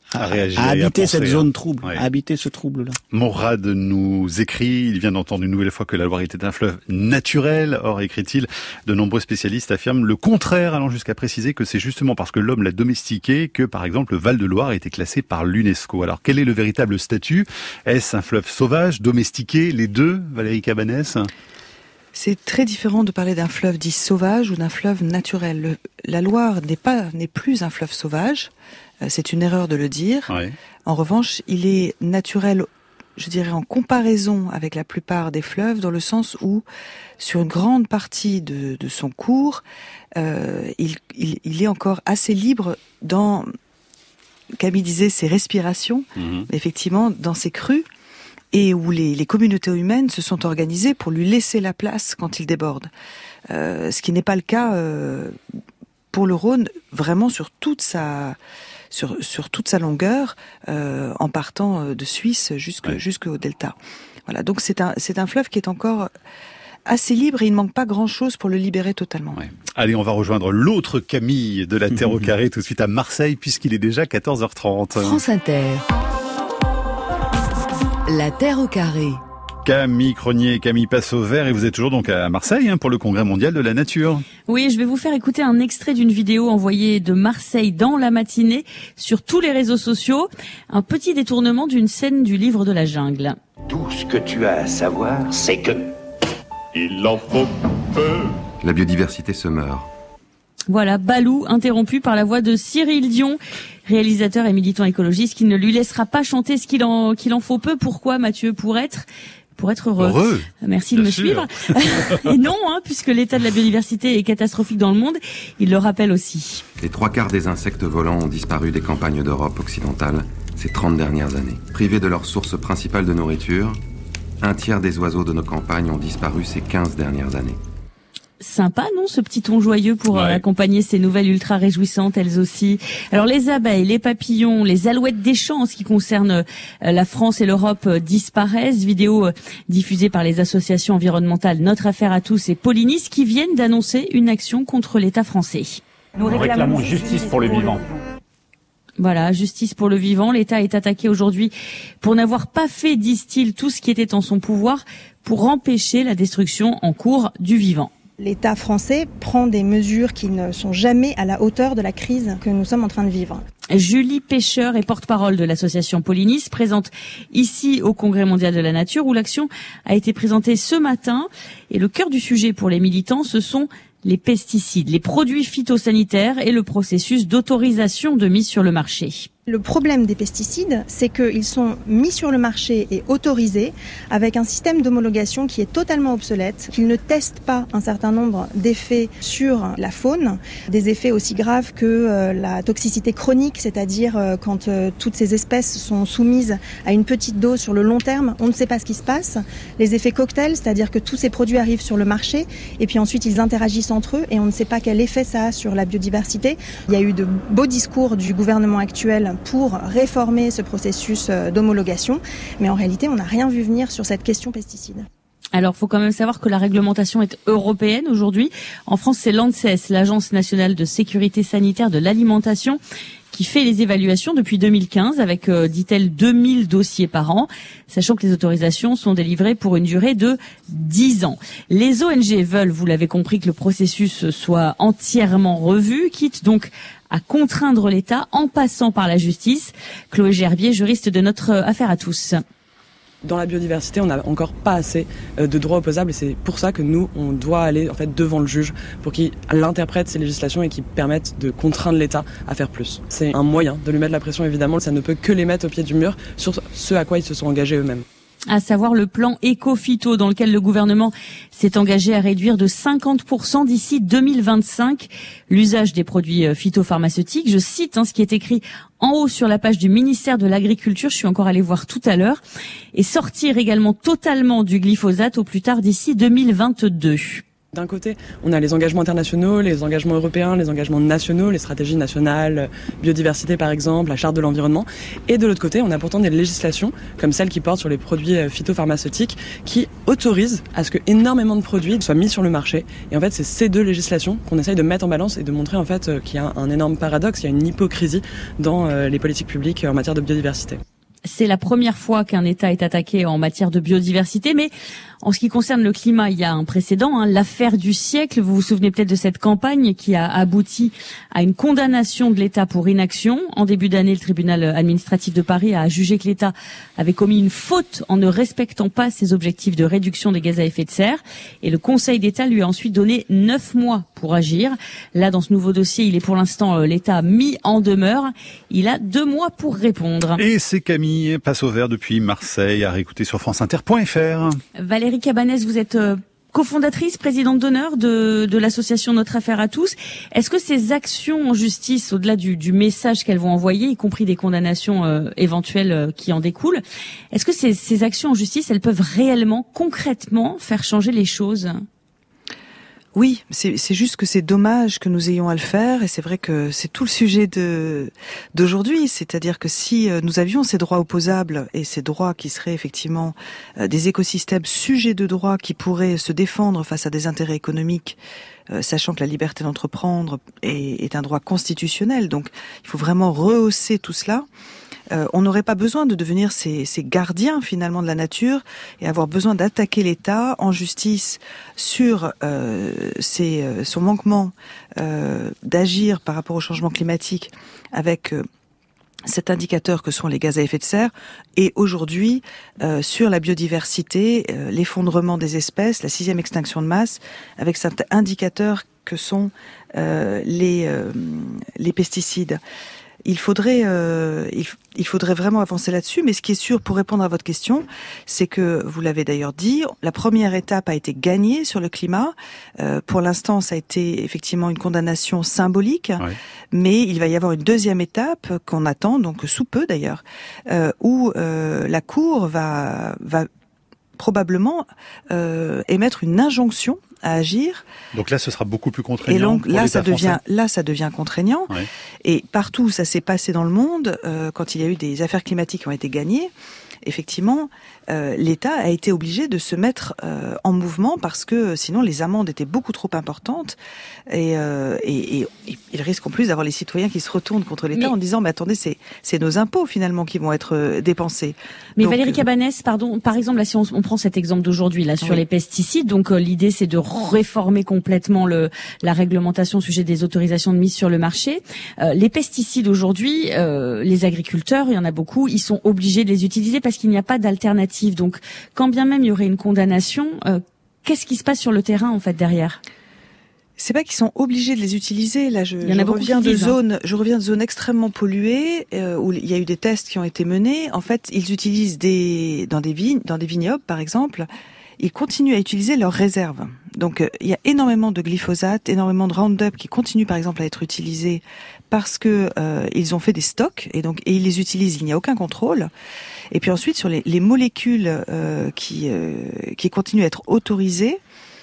à, à réagir, à habiter à penser, cette zone hein. trouble, ouais. à habiter ce trouble-là. Morad nous écrit, il vient d'entendre une nouvelle fois que la Loire était un fleuve naturel. Or, écrit-il, de nombreux spécialistes affirment le contraire, allant jusqu'à préciser que c'est justement parce que l'homme l'a domestiqué que, par exemple, le Val-de-Loire a été classé par l'UNESCO. Alors, quel est le véritable statut? Est-ce un fleuve sauvage, domestiqué, les deux, Valérie Cabanès? C'est très différent de parler d'un fleuve dit sauvage ou d'un fleuve naturel. Le, la Loire n'est pas, n'est plus un fleuve sauvage. Euh, c'est une erreur de le dire. Ouais. En revanche, il est naturel, je dirais, en comparaison avec la plupart des fleuves, dans le sens où, sur une grande partie de, de son cours, euh, il, il, il est encore assez libre dans, Camille disait, ses respirations, mmh. effectivement, dans ses crues, et où les, les communautés humaines se sont organisées pour lui laisser la place quand il déborde. Euh, ce qui n'est pas le cas euh, pour le Rhône, vraiment sur toute sa, sur, sur toute sa longueur, euh, en partant de Suisse jusque, ouais. jusqu'au delta. Voilà, donc c'est un, c'est un fleuve qui est encore assez libre et il ne manque pas grand-chose pour le libérer totalement. Ouais. Allez, on va rejoindre l'autre Camille de la Terre au carré tout de suite à Marseille, puisqu'il est déjà quatorze heures trente. France Inter. La Terre au carré. Camille Cronier, Camille passe au vert et vous êtes toujours donc à Marseille hein, pour le Congrès mondial de la nature. Oui, je vais vous faire écouter un extrait d'une vidéo envoyée de Marseille dans la matinée sur tous les réseaux sociaux. Un petit détournement d'une scène du livre de la jungle. Tout ce que tu as à savoir, c'est que... il en faut peu. La biodiversité se meurt. Voilà, Balou, interrompu par la voix de Cyril Dion, réalisateur et militant écologiste, qui ne lui laissera pas chanter ce qu'il en, qu'il en faut peu. Pourquoi, Mathieu? Pour être... Pour être heureux. Heureux. Merci de me sûr. suivre. Et non, hein, puisque l'état de la biodiversité est catastrophique dans le monde, il le rappelle aussi. Les trois quarts des insectes volants ont disparu des campagnes d'Europe occidentale ces trente dernières années. Privés de leur source principale de nourriture, un tiers des oiseaux de nos campagnes ont disparu ces quinze dernières années. Sympa, non, ce petit ton joyeux pour ouais. euh, accompagner ces nouvelles ultra réjouissantes, elles aussi. Alors les abeilles, les papillons, les alouettes des champs, en ce qui concerne euh, la France et l'Europe, euh, disparaissent. Vidéo euh, diffusée par les associations environnementales Notre Affaire à tous et Polinis, qui viennent d'annoncer une action contre l'État français. Nous réclamons justice pour le vivant. Voilà, justice pour le vivant. L'État est attaqué aujourd'hui pour n'avoir pas fait, disent-ils, tout ce qui était en son pouvoir pour empêcher la destruction en cours du vivant. L'État français prend des mesures qui ne sont jamais à la hauteur de la crise que nous sommes en train de vivre. Julie Pêcheur est porte-parole de l'association Polinis, présente ici au Congrès mondial de la nature où l'action a été présentée ce matin. Et le cœur du sujet pour les militants, ce sont les pesticides, les produits phytosanitaires et le processus d'autorisation de mise sur le marché. Le problème des pesticides, c'est qu'ils sont mis sur le marché et autorisés avec un système d'homologation qui est totalement obsolète, qu'ils ne testent pas un certain nombre d'effets sur la faune, des effets aussi graves que euh, la toxicité chronique, c'est-à-dire euh, quand euh, toutes ces espèces sont soumises à une petite dose sur le long terme, on ne sait pas ce qui se passe. Les effets cocktails, c'est-à-dire que tous ces produits arrivent sur le marché et puis ensuite ils interagissent entre eux et on ne sait pas quel effet ça a sur la biodiversité. Il y a eu de beaux discours du gouvernement actuel pour réformer ce processus d'homologation. Mais en réalité, on n'a rien vu venir sur cette question pesticides. Alors, il faut quand même savoir que la réglementation est européenne aujourd'hui. En France, c'est l'ANSES, l'Agence nationale de sécurité sanitaire de l'alimentation, qui fait les évaluations depuis deux mille quinze avec, euh, dit-elle, deux mille dossiers par an, sachant que les autorisations sont délivrées pour une durée de dix ans. Les O N G veulent, vous l'avez compris, que le processus soit entièrement revu, quitte donc à contraindre l'État en passant par la justice. Chloé Gerbier, juriste de Notre Affaire à tous. Dans la biodiversité, on n'a encore pas assez de droits opposables et c'est pour ça que nous, on doit aller en fait devant le juge pour qu'il interprète ces législations et qu'il permette de contraindre l'État à faire plus. C'est un moyen de lui mettre la pression, évidemment, ça ne peut que les mettre au pied du mur sur ce à quoi ils se sont engagés eux-mêmes. À savoir le plan éco-phyto dans lequel le gouvernement s'est engagé à réduire de cinquante pour cent d'ici deux mille vingt-cinq l'usage des produits phytopharmaceutiques. Je cite hein, ce qui est écrit en haut sur la page du ministère de l'Agriculture, je suis encore allée voir tout à l'heure, et sortir également totalement du glyphosate au plus tard d'ici deux mille vingt-deux. D'un côté, on a les engagements internationaux, les engagements européens, les engagements nationaux, les stratégies nationales, biodiversité par exemple, la charte de l'environnement. Et de l'autre côté, on a pourtant des législations, comme celle qui porte sur les produits phytopharmaceutiques, qui autorisent à ce que énormément de produits soient mis sur le marché. Et en fait, c'est ces deux législations qu'on essaye de mettre en balance et de montrer en fait qu'il y a un énorme paradoxe, il y a une hypocrisie dans les politiques publiques en matière de biodiversité. C'est la première fois qu'un État est attaqué en matière de biodiversité, mais en ce qui concerne le climat, il y a un précédent, hein, l'affaire du siècle. Vous vous souvenez peut-être de cette campagne qui a abouti à une condamnation de l'État pour inaction. En début d'année, le tribunal administratif de Paris a jugé que l'État avait commis une faute en ne respectant pas ses objectifs de réduction des gaz à effet de serre. Et le Conseil d'État lui a ensuite donné neuf mois pour agir. Là, dans ce nouveau dossier, il est pour l'instant l'État mis en demeure. Il a deux mois pour répondre. Et c'est Camille, passe au vert depuis Marseille, à réécouter sur franceinter point f r. Valérie Cabanès, vous êtes euh, cofondatrice, présidente d'honneur de, de l'association Notre Affaire à tous. Est-ce que ces actions en justice, au-delà du, du message qu'elles vont envoyer, y compris des condamnations euh, éventuelles euh, qui en découlent, est-ce que ces, ces actions en justice, elles peuvent réellement, concrètement, faire changer les choses ? Oui, c'est, c'est juste que c'est dommage que nous ayons à le faire, et c'est vrai que c'est tout le sujet de d'aujourd'hui, c'est-à-dire que si nous avions ces droits opposables et ces droits qui seraient effectivement des écosystèmes sujets de droit qui pourraient se défendre face à des intérêts économiques, euh, sachant que la liberté d'entreprendre est, est un droit constitutionnel, donc il faut vraiment rehausser tout cela. Euh, on n'aurait pas besoin de devenir ces, ces gardiens finalement de la nature et avoir besoin d'attaquer l'État en justice sur euh, ses, euh, son manquement euh, d'agir par rapport au changement climatique avec euh, cet indicateur que sont les gaz à effet de serre, et aujourd'hui euh, sur la biodiversité, euh, l'effondrement des espèces, la sixième extinction de masse, avec cet indicateur que sont euh, les, euh, les pesticides. Il faudrait, euh, il, il faudrait vraiment avancer là-dessus, mais ce qui est sûr, pour répondre à votre question, c'est que, vous l'avez d'ailleurs dit, la première étape a été gagnée sur le climat. Euh, pour l'instant, ça a été effectivement une condamnation symbolique, ouais. Mais il va y avoir une deuxième étape qu'on attend, donc sous peu d'ailleurs, euh, où euh, la Cour va, va probablement euh, émettre une injonction à agir. Donc là, ce sera beaucoup plus contraignant. Et donc pour là, l'État ça devient français. là, ça devient contraignant. Ouais. Et partout où ça s'est passé dans le monde, euh, quand il y a eu des affaires climatiques qui ont été gagnées, effectivement, euh, l'État a été obligé de se mettre euh, en mouvement parce que sinon les amendes étaient beaucoup trop importantes et, euh, et, et, et il risque en plus d'avoir les citoyens qui se retournent contre l'État mais, en disant mais attendez, c'est, c'est nos impôts finalement qui vont être euh, dépensés. Mais donc, Valérie Cabanès, pardon, par exemple là si on, on prend cet exemple d'aujourd'hui là sur oui. les pesticides, donc euh, l'idée c'est de réformer complètement le, la réglementation au sujet des autorisations de mise sur le marché. Euh, les pesticides aujourd'hui, euh, les agriculteurs, il y en a beaucoup, ils sont obligés de les utiliser parce qu'il n'y a pas d'alternative. Donc, quand bien même il y aurait une condamnation, euh, qu'est-ce qui se passe sur le terrain en fait derrière ? C'est pas qu'ils sont obligés de les utiliser. Là, je, je reviens de zones, je reviens de zones extrêmement polluées euh, où il y a eu des tests qui ont été menés. En fait, ils utilisent des dans des vignes, dans des vignobles par exemple. Ils continuent à utiliser leurs réserves. Donc, euh, il y a énormément de glyphosate, énormément de Roundup qui continuent, par exemple, à être utilisés parce que euh, ils ont fait des stocks et donc et ils les utilisent. Il n'y a aucun contrôle. Et puis ensuite, sur les, les molécules euh, qui euh, qui continuent à être autorisées.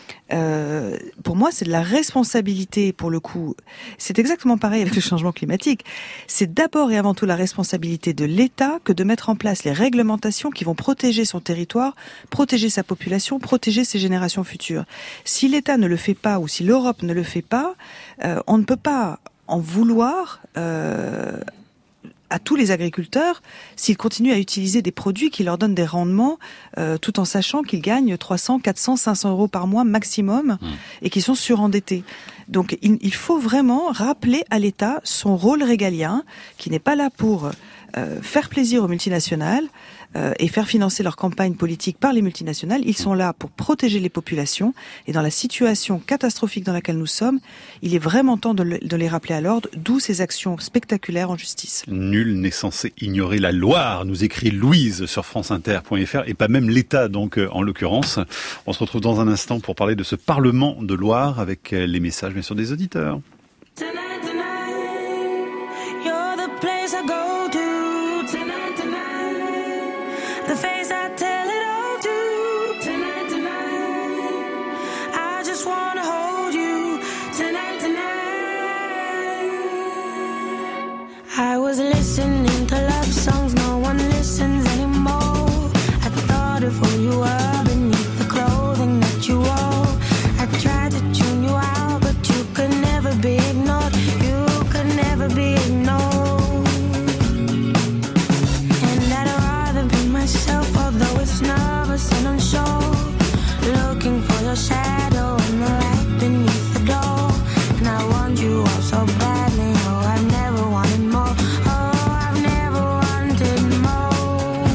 Euh, pour moi, c'est de la responsabilité, pour le coup. C'est exactement pareil avec le changement climatique. C'est d'abord et avant tout la responsabilité de l'État que de mettre en place les réglementations qui vont protéger son territoire, protéger sa population, protéger ses générations futures. Si l'État ne le fait pas ou si l'Europe ne le fait pas, euh, on ne peut pas en vouloir euh, à tous les agriculteurs s'ils continuent à utiliser des produits qui leur donnent des rendements euh, tout en sachant qu'ils gagnent trois cents, quatre cents, cinq cents euros par mois maximum mmh. et qu'ils sont surendettés. Donc il, il faut vraiment rappeler à l'État son rôle régalien qui n'est pas là pour euh, faire plaisir aux multinationales euh, et faire financer leur campagne politique par les multinationales. Ils sont là pour protéger les populations et dans la situation catastrophique dans laquelle nous sommes, il est vraiment temps de, le, de les rappeler à l'ordre, d'où ces actions spectaculaires en justice. Nul n'est censé ignorer la Loire, nous écrit Louise sur franceinter point f r, et pas même l'État donc en l'occurrence. On se retrouve dans un instant pour parler de ce Parlement de Loire avec les messages bien sûr des auditeurs. Tonight, tonight, you're the place I go to. Tonight, tonight, the face I tell it all to. Tonight, tonight, I just wanna listening to love songs no one listens anymore. I thought of who you were beneath the clothing that you wore. I tried to tune you out, but you could never be ignored. You could never be ignored. And I'd rather be myself, although it's nervous and unsure. Looking for your shadow in the light beneath the door. And I want you all so badly. Oh, I've never wanted more. Oh, I've never wanted more.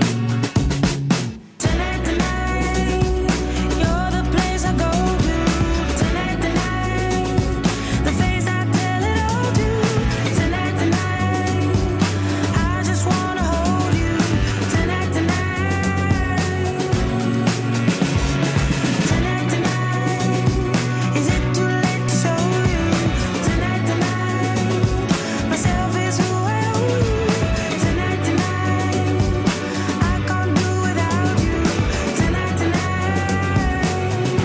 Tonight, tonight, you're the place I go to. Tonight, tonight, the face I tell it all to. Tonight, tonight, I just wanna hold you. Tonight, tonight, tonight, tonight, is it too late to show you? Tonight, tonight, myself is who I owe you. Tonight, tonight, I can't do without you. Tonight, tonight,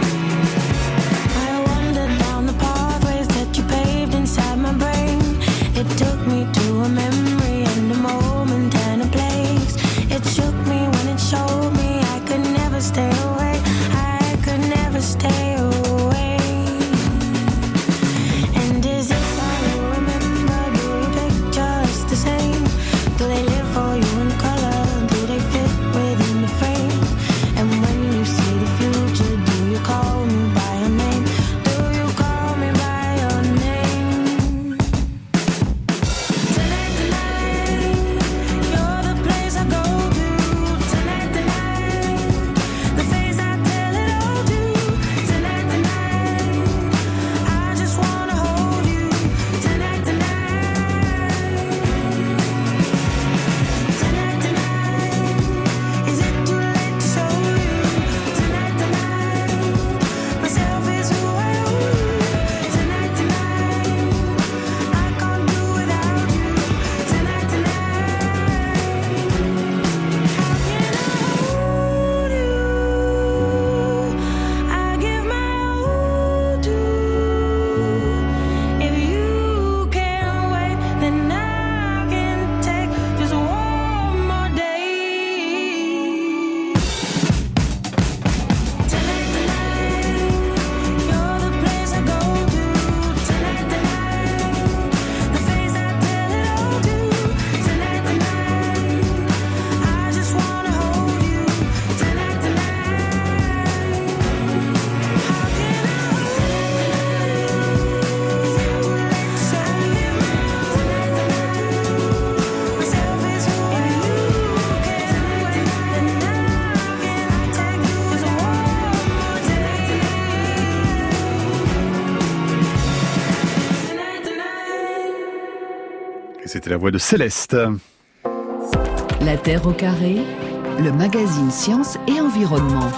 I wandered down the pathways that you paved inside my brain. It took me to a memory and a moment and a place. It shook me when it showed me I could never stay away. I could never stay away. And is this all you remember? Do you picture us the same? Do they live for you in color? Do they fit within the frame? And when you see the future, do you call me by your name? Do you call me by your name? Tonight, tonight, you're the place I go to. Tonight, tonight, the face I tell it all to. Tonight, tonight, I just wanna hold you. Tonight, tonight, tonight, tonight, is it too late to show you? Tonight, tonight, myself is who I owe you. Tonight, tonight, I can't do without you. Tonight, tonight, how can I hold you? I give my all to. If you can't wait, then I can take just one more day. Tonight, tonight, you're the place I go to. Tonight, tonight, the face I tell it all to. Tonight, tonight, I just wanna hold you. Tonight, tonight, how can I hold you? Is it too late to show you? Tonight, tonight, myself is who I am. If you can't wait, then I can take just one more day. Tonight, tonight. Et c'était la voix de Céleste. La Terre au carré, le magazine Sciences et Environnement.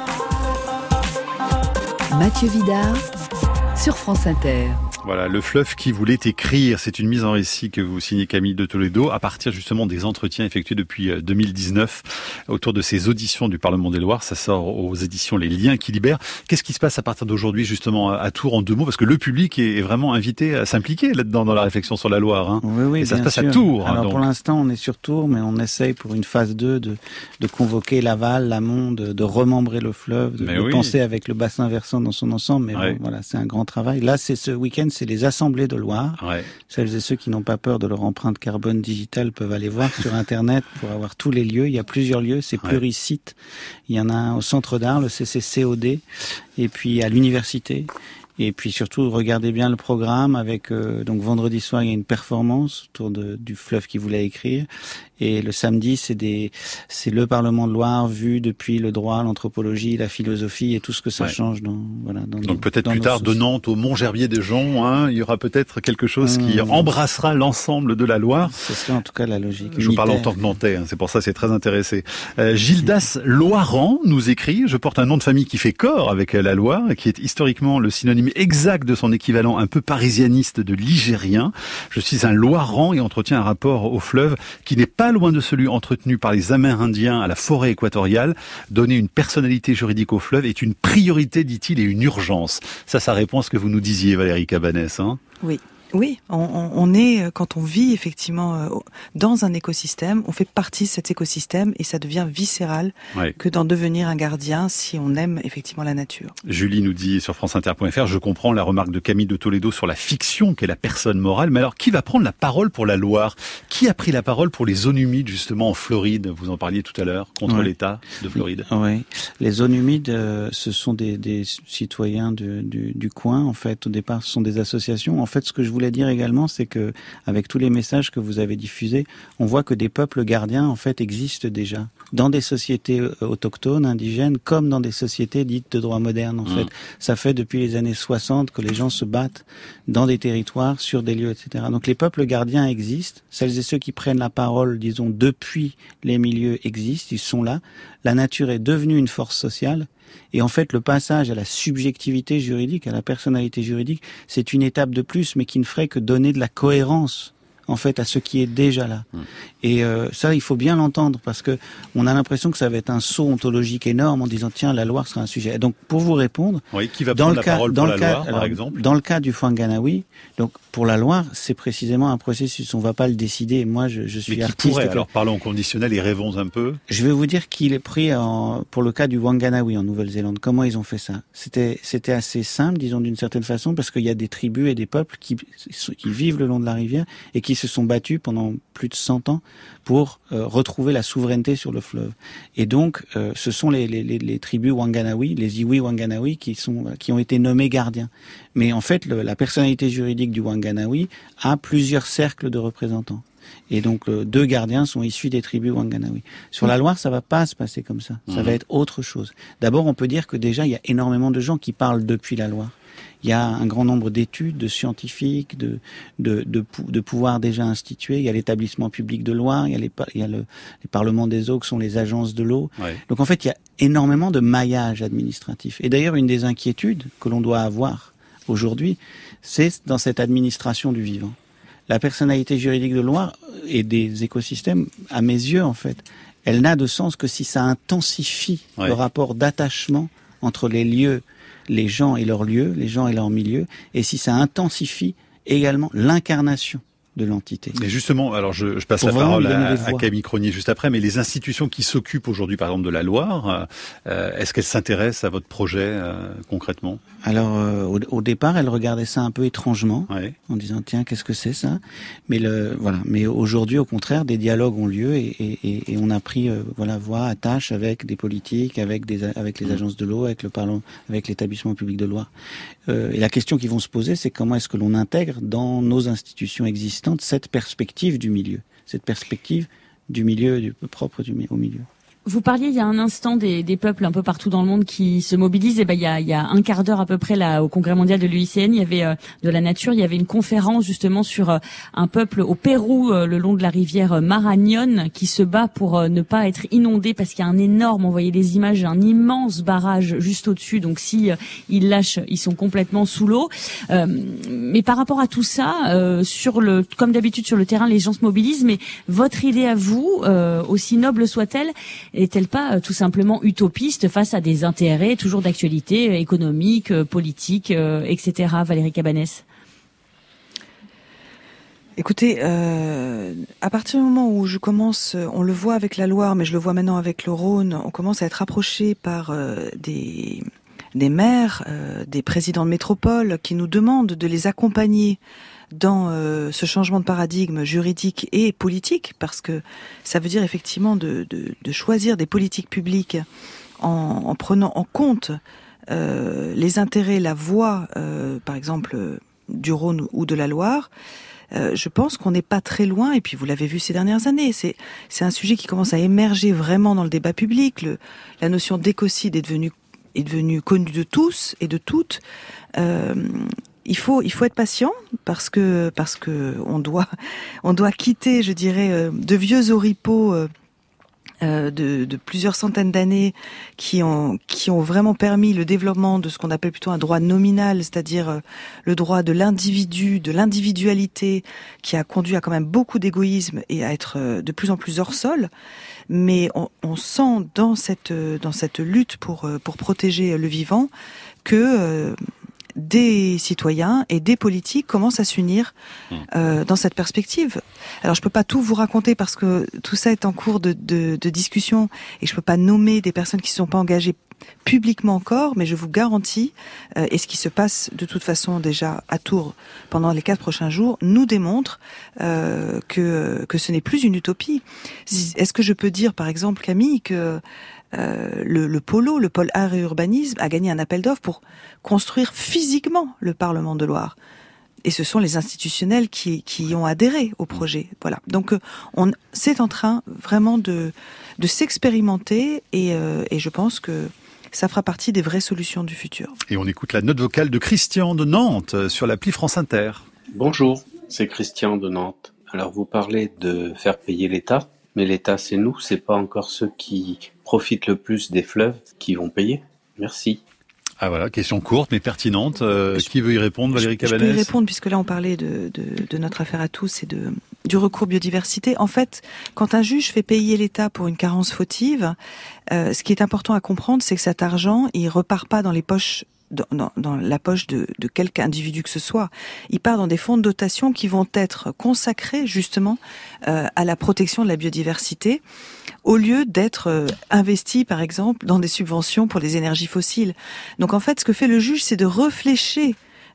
Mathieu Vidard sur France Inter. Voilà, le fleuve qui voulait écrire, c'est une mise en récit que vous signez Camille de Toledo à partir justement des entretiens effectués depuis deux mille dix-neuf autour de ces auditions du Parlement des Loirs. Ça sort aux éditions Les Liens qui libèrent. Qu'est-ce qui se passe à partir d'aujourd'hui justement à Tours en deux mots? Parce que le public est vraiment invité à s'impliquer là-dedans dans la réflexion sur la Loire. Hein. Oui, oui, et ça bien se passe sûr. à Tours. Alors donc. pour l'instant on est sur Tours, mais on essaye pour une phase deux de, de convoquer l'aval, l'amont, de, de remembrer le fleuve, de, de oui. penser avec le bassin versant dans son ensemble. Mais Ouais. bon, voilà, c'est un grand travail. Là, c'est ce week-end, c'est les assemblées de Loire. Ouais. Celles et ceux qui n'ont pas peur de leur empreinte carbone digitale peuvent aller voir sur Internet pour avoir tous les lieux. Il y a plusieurs lieux, c'est Ouais. plurisites. Il y en a un au centre d'art, le C C C O D, et puis à l'université. Et puis surtout, regardez bien le programme avec, euh, donc vendredi soir, il y a une performance autour de, du fleuve qui voulait écrire. Et le samedi, c'est des, c'est le Parlement de Loire vu depuis le droit, l'anthropologie, la philosophie et tout ce que ça Ouais. change dans, voilà, dans Donc peut-être plus tard, de Nantes au Mont-Gerbier des Joncs, hein, il y aura peut-être quelque chose Mmh. qui embrassera l'ensemble de la Loire. Ce serait en tout cas la logique. Je vous parle en tant que Nantais, hein, c'est pour ça que c'est très intéressé. Euh, Gildas Loiran nous écrit « Je porte un nom de famille qui fait corps avec la Loire, qui est historiquement le synonyme exact de son équivalent un peu parisianiste de ligérien. Je suis un Loiran et entretiens un rapport au fleuve qui n'est pas loin de celui entretenu par les Amérindiens à la forêt équatoriale. Donner une personnalité juridique au fleuve est une priorité, dit-il, et une urgence. » Ça, ça répond à ce que vous nous disiez, Valérie Cabanès. Hein Oui. Oui, on, on, on est, quand on vit effectivement dans un écosystème, on fait partie de cet écosystème et ça devient viscéral ouais. que d'en devenir un gardien si on aime effectivement la nature. Julie nous dit sur france inter point f r, je comprends la remarque de Camille de Toledo sur la fiction qu'est la personne morale, mais alors qui va prendre la parole pour la Loire ? Qui a pris la parole pour les zones humides justement en Floride ? Vous en parliez tout à l'heure, contre ouais. l'État de Floride. Oui, les zones humides, euh, ce sont des, des citoyens du, du, du coin en fait. Au départ, ce sont des associations. En fait, ce que je voulais voulais dire également, c'est que avec tous les messages que vous avez diffusés, on voit que des peuples gardiens en fait existent déjà dans des sociétés autochtones, indigènes, comme dans des sociétés dites de droit moderne. En mmh. fait, ça fait depuis les années soixante que les gens se battent dans des territoires, sur des lieux, et cetera. Donc les peuples gardiens existent. Celles et ceux qui prennent la parole, disons, depuis les milieux existent. Ils sont là. La nature est devenue une force sociale. Et en fait, le passage à la subjectivité juridique, à la personnalité juridique, c'est une étape de plus, mais qui ne ferait que donner de la cohérence, en fait, à ce qui est déjà là. Mmh. Et euh, ça, il faut bien l'entendre, parce que on a l'impression que ça va être un saut ontologique énorme en disant tiens, la Loire sera un sujet. Et donc, pour vous répondre, oui, qui va prendre la cas, parole pour la cas, Loire, alors, par exemple dans le cas du Whanganui, donc pour la Loire, c'est précisément un processus. On ne va pas le décider. Moi, je, je suis mais qui artiste. Pourrait, alors, parlons en conditionnel et rêvons un peu. Je vais vous dire qu'il est pris en, pour le cas du Whanganui en Nouvelle-Zélande. Comment ils ont fait ça ? C'était, c'était assez simple, disons d'une certaine façon, parce qu'il y a des tribus et des peuples qui, qui vivent le long de la rivière et qui se sont battus pendant plus de cent ans pour euh, retrouver la souveraineté sur le fleuve. Et donc, euh, ce sont les, les, les, les tribus Whanganui, les Iwi Whanganui, qui sont qui ont été nommés gardiens. Mais en fait, le, la personnalité juridique du Whanganui a plusieurs cercles de représentants. Et donc, euh, deux gardiens sont issus des tribus Whanganui. Sur la Loire, ça va pas se passer comme ça. Ça mmh. va être autre chose. D'abord, on peut dire que déjà, il y a énormément de gens qui parlent depuis la Loire. Il y a un grand nombre d'études, de scientifiques, de, de, de, de pouvoirs déjà institués. Il y a l'établissement public de Loire, il y a les, il y a le, les parlements des eaux qui sont les agences de l'eau. Ouais. Donc en fait, il y a énormément de maillage administratif. Et d'ailleurs, une des inquiétudes que l'on doit avoir aujourd'hui, c'est dans cette administration du vivant. La personnalité juridique de Loire et des écosystèmes, à mes yeux, en fait, elle n'a de sens que si ça intensifie ouais. le rapport d'attachement entre les lieux, les gens et leurs lieux, les gens et leurs milieux, et si ça intensifie également l'incarnation de l'entité. Et justement, alors je, je passe Pour la parole à, à Camille Cronier juste après, mais les institutions qui s'occupent aujourd'hui, par exemple, de la Loire, euh, est-ce qu'elles s'intéressent à votre projet euh, concrètement ? Alors, euh, au, au départ, elles regardaient ça un peu étrangement, ouais. en disant tiens, qu'est-ce que c'est ça ? Mais le voilà. Mais aujourd'hui, au contraire, des dialogues ont lieu et, et, et on a pris euh, voilà voix, attache avec des politiques, avec des avec les agences de l'eau, avec le parlement, avec l'établissement public de Loire. Euh, et la question qu'ils vont se poser, c'est comment est-ce que l'on intègre dans nos institutions existantes cette perspective du milieu, cette perspective du milieu, du propre du, au milieu. Vous parliez il y a un instant des, des peuples un peu partout dans le monde qui se mobilisent. Et ben il y a, il y a un quart d'heure à peu près là au Congrès mondial de l'U I C N, il y avait euh, de la nature, il y avait une conférence justement sur euh, un peuple au Pérou euh, le long de la rivière euh, Marañón qui se bat pour euh, ne pas être inondé parce qu'il y a un énorme, on voyait les images, un immense barrage juste au-dessus. Donc si euh, ils lâchent, ils sont complètement sous l'eau. Euh, mais par rapport à tout ça, euh, sur le, comme d'habitude sur le terrain, les gens se mobilisent. Mais votre idée à vous, euh, aussi noble soit-elle, est-elle pas euh, tout simplement utopiste face à des intérêts toujours d'actualité euh, économique, euh, politique, euh, et cetera. Valérie Cabanès. Écoutez, euh, à partir du moment où je commence, on le voit avec la Loire, mais je le vois maintenant avec le Rhône, on commence à être approché par euh, des des maires, euh, des présidents de métropole qui nous demandent de les accompagner dans euh, ce changement de paradigme juridique et politique, parce que ça veut dire effectivement de, de, de choisir des politiques publiques en, en prenant en compte euh, les intérêts, la voix, euh, par exemple, du Rhône ou de la Loire. Euh, je pense qu'on n'est pas très loin, et puis vous l'avez vu ces dernières années, c'est, c'est un sujet qui commence à émerger vraiment dans le débat public. Le, la notion d'écocide est devenue, est devenue connue de tous et de toutes. Euh, Il faut, il faut être patient parce que parce que on doit on doit quitter, je dirais, de vieux oripeaux euh, de, de plusieurs centaines d'années qui ont qui ont vraiment permis le développement de ce qu'on appelle plutôt un droit nominal, c'est-à-dire le droit de l'individu, de l'individualité, qui a conduit à quand même beaucoup d'égoïsme et à être de plus en plus hors sol. Mais on, on sent dans cette dans cette lutte pour pour protéger le vivant que euh, des citoyens et des politiques commencent à s'unir euh, dans cette perspective. Alors je peux pas tout vous raconter parce que tout ça est en cours de, de, de discussion et je peux pas nommer des personnes qui ne sont pas engagées publiquement encore, mais je vous garantis, euh, et ce qui se passe de toute façon déjà à Tours pendant les quatre prochains jours, nous démontre euh, que, que ce n'est plus une utopie. Est-ce que je peux dire par exemple, Camille, que Euh, le, le Polo, le pôle art et urbanisme, a gagné un appel d'offres pour construire physiquement le Parlement de Loire. Et ce sont les institutionnels qui, qui ont adhéré au projet. Voilà. Donc, on, c'est en train vraiment de, de s'expérimenter et, euh, et je pense que ça fera partie des vraies solutions du futur. Et on écoute la note vocale de Christian de Nantes sur l'appli France Inter. Bonjour, c'est Christian de Nantes. Alors, vous parlez de faire payer l'État, mais l'État, c'est nous, c'est pas encore ceux qui profitent le plus des fleuves qui vont payer. Merci. Ah voilà, question courte mais pertinente. Euh, je, qui veut y répondre, Valérie Cabanès? Je peux y répondre puisque là on parlait de, de, de notre affaire à tous et de, du recours biodiversité. En fait, quand un juge fait payer l'État pour une carence fautive, euh, ce qui est important à comprendre, c'est que cet argent, il repart pas dans les poches Dans, dans, dans la poche de, de quelque individu que ce soit. Il part dans des fonds de dotation qui vont être consacrés justement euh, à la protection de la biodiversité, au lieu d'être euh, investis par exemple dans des subventions pour les énergies fossiles. Donc en fait, ce que fait le juge, c'est de réfléchir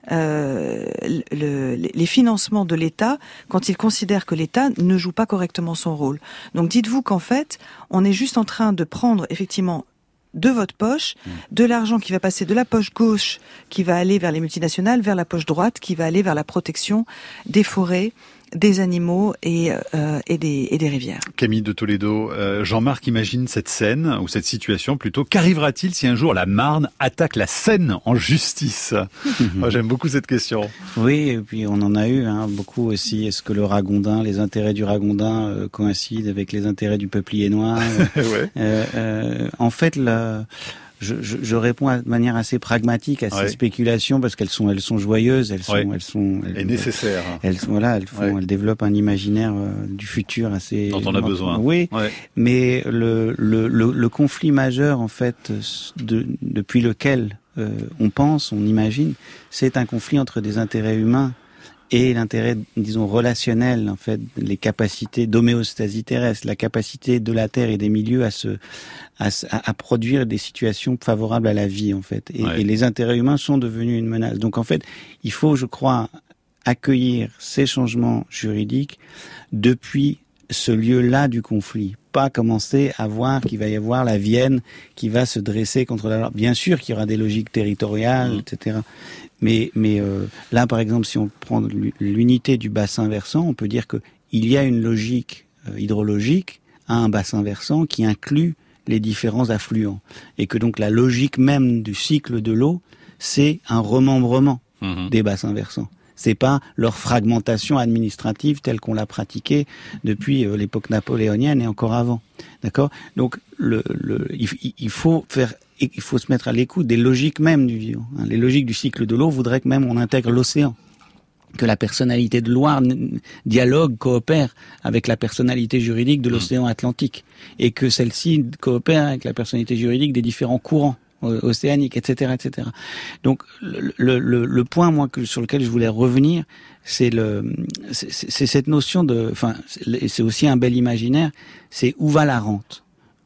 euh, le, les financements de l'État quand il considère que l'État ne joue pas correctement son rôle. Donc dites-vous qu'en fait, on est juste en train de prendre effectivement de votre poche, de l'argent qui va passer de la poche gauche, qui va aller vers les multinationales, vers la poche droite, qui va aller vers la protection des forêts, des animaux et, euh, et, des, et des rivières. Camille de Toledo, euh, Jean-Marc imagine cette scène, ou cette situation plutôt. Qu'arrivera-t-il si un jour la Marne attaque la Seine en justice? Moi, j'aime beaucoup cette question. Oui, et puis on en a eu hein, beaucoup aussi. Est-ce que le Ragondin, les intérêts du Ragondin euh, coïncident avec les intérêts du peuplier noir? ouais. euh, euh, En fait, la... Je, je, je réponds de manière assez pragmatique à ces ouais. spéculations parce qu'elles sont, elles sont joyeuses, elles sont, ouais. elles sont, elles, et nécessaires. Elles sont, voilà, elles font, ouais. elles développent un imaginaire euh, du futur assez. Dont on a besoin. Oui, ouais. mais le, le, le, le conflit majeur en fait, de, depuis lequel euh, on pense, on imagine, c'est un conflit entre des intérêts humains et l'intérêt, disons, relationnel, en fait, les capacités d'homéostasie terrestre, la capacité de la Terre et des milieux à se, à, à produire des situations favorables à la vie, en fait. Et, ouais. et les intérêts humains sont devenus une menace. Donc, en fait, il faut, je crois, accueillir ces changements juridiques depuis ce lieu-là du conflit. Pas commencer à voir qu'il va y avoir la Vienne qui va se dresser contre la loi. Bien sûr qu'il y aura des logiques territoriales, mmh. et cetera. Mais, mais euh, là, par exemple, si on prend l'unité du bassin versant, on peut dire que il y a une logique euh, hydrologique à un bassin versant qui inclut les différents affluents. Et que donc la logique même du cycle de l'eau, c'est un remembrement mmh. des bassins versants. C'est pas leur fragmentation administrative telle qu'on l'a pratiquée depuis euh, l'époque napoléonienne et encore avant. D'accord? Donc, le, le, il, il faut faire, il faut se mettre à l'écoute des logiques même du vivant. Hein. Les logiques du cycle de l'eau voudraient que même on intègre l'océan, que la personnalité de Loire dialogue, coopère avec la personnalité juridique de l'océan Atlantique, et que celle-ci coopère avec la personnalité juridique des différents courants océanique, et cetera, et cetera. Donc le, le, le point moi que, sur lequel je voulais revenir, c'est le, c'est, c'est cette notion de, enfin, c'est aussi un bel imaginaire. C'est où va la rente?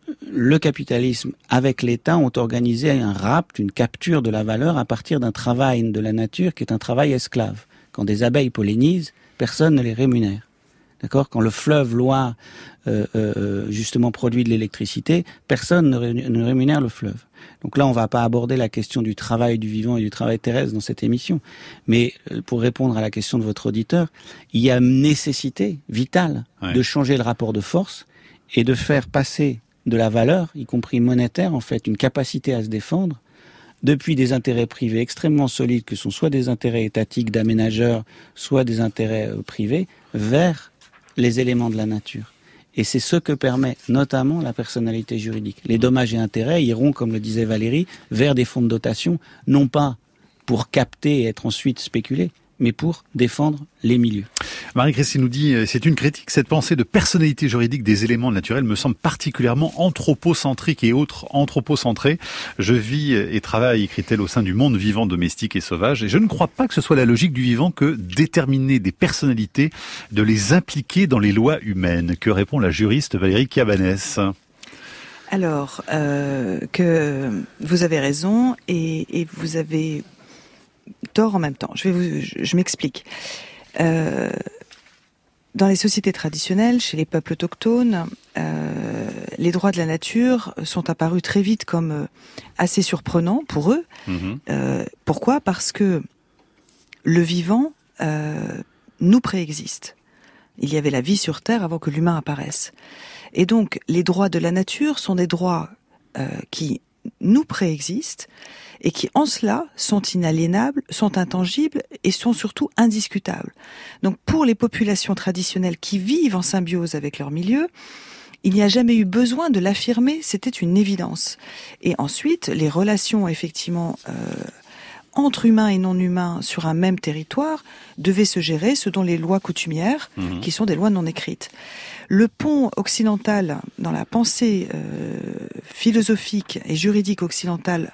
Le capitalisme avec l'État ont organisé un rapt, une capture de la valeur à partir d'un travail de la nature qui est un travail esclave. Quand des abeilles pollinisent, personne ne les rémunère. D'accord? Quand le fleuve Loire euh, euh, justement produit de l'électricité, personne ne, ré, ne rémunère le fleuve. Donc là, on va pas aborder la question du travail du vivant et du travail terrestre dans cette émission. Mais pour répondre à la question de votre auditeur, il y a une nécessité vitale ouais. de changer le rapport de force et de faire passer de la valeur, y compris monétaire en fait, une capacité à se défendre, depuis des intérêts privés extrêmement solides, que sont soit des intérêts étatiques d'aménageurs, soit des intérêts euh, privés, vers les éléments de la nature. Et c'est ce que permet notamment la personnalité juridique. Les dommages et intérêts iront, comme le disait Valérie, vers des fonds de dotation, non pas pour capter et être ensuite spéculés, mais pour défendre les milieux. Marie-Christine nous dit, c'est une critique, cette pensée de personnalité juridique des éléments naturels me semble particulièrement anthropocentrique et autres anthropocentrée. Je vis et travaille, écrit-elle, au sein du monde vivant, domestique et sauvage, et je ne crois pas que ce soit la logique du vivant que déterminer des personnalités, de les impliquer dans les lois humaines. Que répond la juriste Valérie Cabanès ? Alors, euh, que vous avez raison et, et vous avez tort en même temps. Je vais vous, je, je m'explique. Euh, dans les sociétés traditionnelles, chez les peuples autochtones, euh, les droits de la nature sont apparus très vite comme assez surprenants pour eux. Mmh. Euh, pourquoi ? Parce que le vivant euh, nous préexiste. Il y avait la vie sur Terre avant que l'humain apparaisse. Et donc, les droits de la nature sont des droits euh, qui nous préexistent et qui, en cela, sont inaliénables, sont intangibles et sont surtout indiscutables. Donc, pour les populations traditionnelles qui vivent en symbiose avec leur milieu, il n'y a jamais eu besoin de l'affirmer, c'était une évidence. Et ensuite, les relations, effectivement, euh, entre humains et non-humains sur un même territoire devaient se gérer selon les lois coutumières, mmh. qui sont des lois non écrites. Le pont occidental, dans la pensée euh, philosophique et juridique occidentale,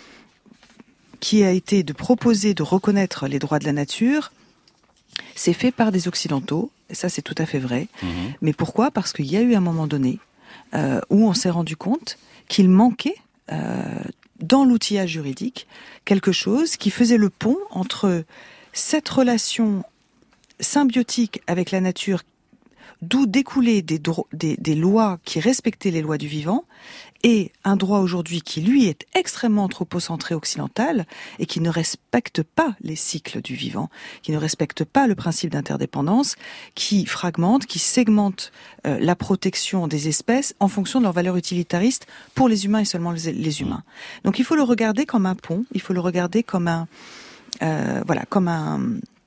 qui a été de proposer de reconnaître les droits de la nature, c'est fait par des Occidentaux, et ça c'est tout à fait vrai. Mmh. Mais pourquoi ? Parce qu'il y a eu un moment donné euh, où on s'est rendu compte qu'il manquait, euh, dans l'outillage juridique, quelque chose qui faisait le pont entre cette relation symbiotique avec la nature, d'où découlaient des, dro- des, des lois qui respectaient les lois du vivant, et un droit aujourd'hui qui, lui, est extrêmement anthropocentré occidental et qui ne respecte pas les cycles du vivant, qui ne respecte pas le principe d'interdépendance, qui fragmente, qui segmente euh, la protection des espèces en fonction de leur valeur utilitariste pour les humains et seulement les, les humains. Donc il faut le regarder comme un pont, il faut le regarder comme un, euh, voilà, comme un...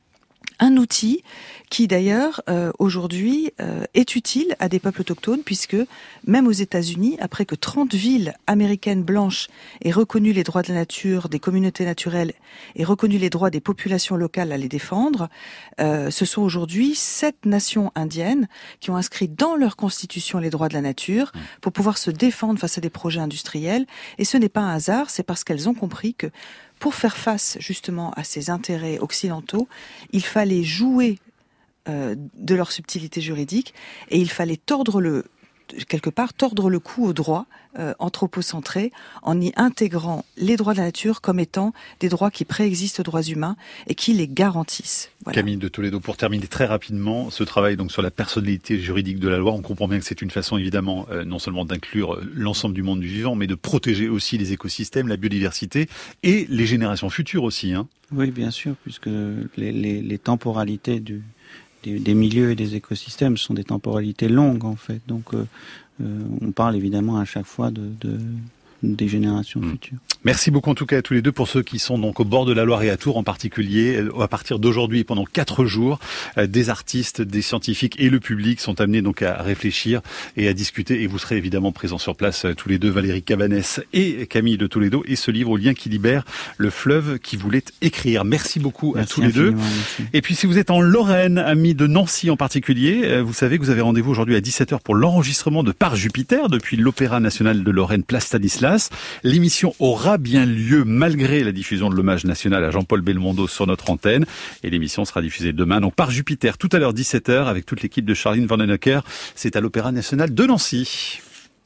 un outil qui d'ailleurs euh, aujourd'hui euh, est utile à des peuples autochtones, puisque même aux États-Unis, après que trente villes américaines blanches aient reconnu les droits de la nature, des communautés naturelles, et reconnu les droits des populations locales à les défendre, euh, ce sont aujourd'hui sept nations indiennes qui ont inscrit dans leur constitution les droits de la nature pour pouvoir se défendre face à des projets industriels. Et ce n'est pas un hasard, c'est parce qu'elles ont compris que pour faire face justement à ces intérêts occidentaux, il fallait jouer euh, de leur subtilité juridique et il fallait tordre le, quelque part, tordre le cou au droit euh, anthropocentré en y intégrant les droits de la nature comme étant des droits qui préexistent aux droits humains et qui les garantissent. Voilà. Camille de Toledo, pour terminer très rapidement, ce travail donc sur la personnalité juridique de la loi, on comprend bien que c'est une façon évidemment euh, non seulement d'inclure euh, l'ensemble du monde du vivant, mais de protéger aussi les écosystèmes, la biodiversité et les générations futures aussi. Hein. Oui, bien sûr, puisque les, les, les temporalités du, des, des milieux et des écosystèmes sont des temporalités longues en fait. Donc euh, euh, on parle évidemment à chaque fois de, de des générations mmh. futures. Merci beaucoup en tout cas à tous les deux pour ceux qui sont donc au bord de la Loire et à Tours en particulier. À partir d'aujourd'hui, pendant quatre jours, des artistes, des scientifiques et le public sont amenés donc à réfléchir et à discuter. Et vous serez évidemment présents sur place tous les deux, Valérie Cabanès et Camille de Toledo, et ce livre, Au lien qui libère, le fleuve qui voulait écrire. Merci beaucoup merci à tous les deux. Merci. Et puis si vous êtes en Lorraine, amis de Nancy en particulier, vous savez que vous avez rendez-vous aujourd'hui à dix-sept heures pour l'enregistrement de Par Jupiter depuis l'Opéra National de Lorraine, place Stanislas. L'émission aura bien lieu malgré la diffusion de l'hommage national à Jean-Paul Belmondo sur notre antenne. Et l'émission sera diffusée demain, donc Par Jupiter, tout à l'heure dix-sept heures, avec toute l'équipe de Charline Vanhoenacker. C'est à l'Opéra National de Nancy.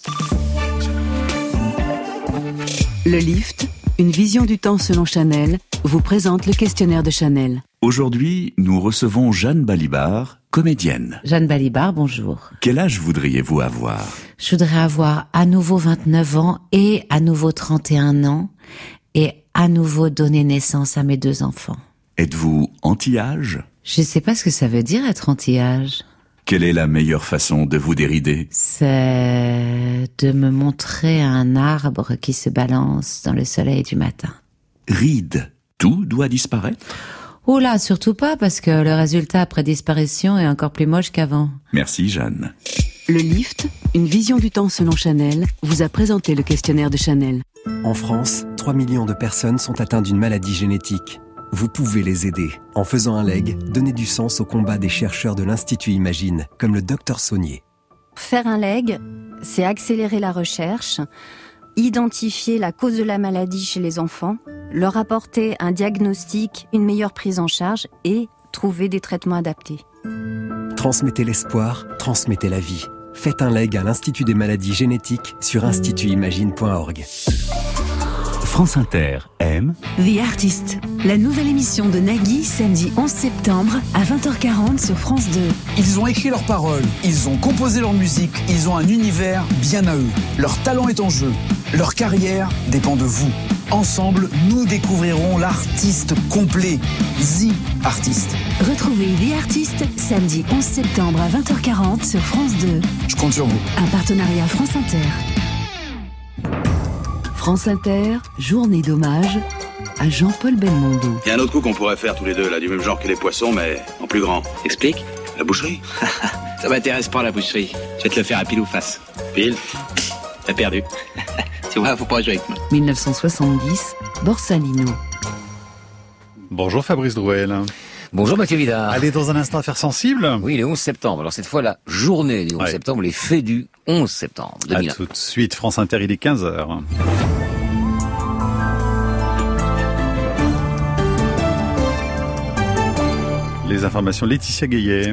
Le Lift, une vision du temps selon Chanel, vous présente le questionnaire de Chanel. Aujourd'hui, nous recevons Jeanne Balibar, comédienne. Jeanne Balibar, bonjour. Quel âge voudriez-vous avoir ? Je voudrais avoir à nouveau vingt-neuf ans et à nouveau trente et un ans et à nouveau donner naissance à mes deux enfants. Êtes-vous anti-âge ? Je ne sais pas ce que ça veut dire être anti-âge. Quelle est la meilleure façon de vous dérider ? C'est de me montrer un arbre qui se balance dans le soleil du matin. Ride, tout doit disparaître ? Oh là, surtout pas, parce que le résultat après disparition est encore plus moche qu'avant. Merci Jeanne. Le Lift, une vision du temps selon Chanel, vous a présenté le questionnaire de Chanel. En France, trois millions de personnes sont atteintes d'une maladie génétique. vous pouvez les aider. En faisant un leg, donnez du sens au combat des chercheurs de l'Institut Imagine, comme le docteur Saunier. Faire un leg, c'est accélérer la recherche, identifier la cause de la maladie chez les enfants, leur apporter un diagnostic, une meilleure prise en charge et trouver des traitements adaptés. Transmettez l'espoir, transmettez la vie. Faites un leg à l'Institut des maladies génétiques sur institut imagine point org. France Inter aime The Artist, la nouvelle émission de Nagui, samedi onze septembre à vingt heures quarante sur France deux. Ils ont écrit leurs paroles, ils ont composé leur musique, ils ont un univers bien à eux. Leur talent est en jeu, leur carrière dépend de vous. Ensemble, nous découvrirons l'artiste complet, The Artist. Retrouvez The Artist samedi onze septembre à vingt heures quarante sur France deux. Je compte sur vous. Un partenariat France Inter. France Inter, journée d'hommage à Jean-Paul Belmondo. Il y a un autre coup qu'on pourrait faire tous les deux, là, du même genre que les poissons, mais en plus grand. Explique. La boucherie. Ça m'intéresse pas, la boucherie. Je vais te le faire à pile ou face. Pile. T'as perdu. Tu vois, faut pas jouer avec moi. dix-neuf cent soixante-dix, Borsalino. Bonjour Fabrice Drouel. Bonjour Mathieu Vidard. Allez, dans un instant, affaire sensible. Oui, le onze septembre. Alors cette fois, la journée du onze ouais. septembre, les faits du onze septembre deux mille un. À tout de suite, France Inter, il est quinze heures. Les informations, Laetitia Gaillet.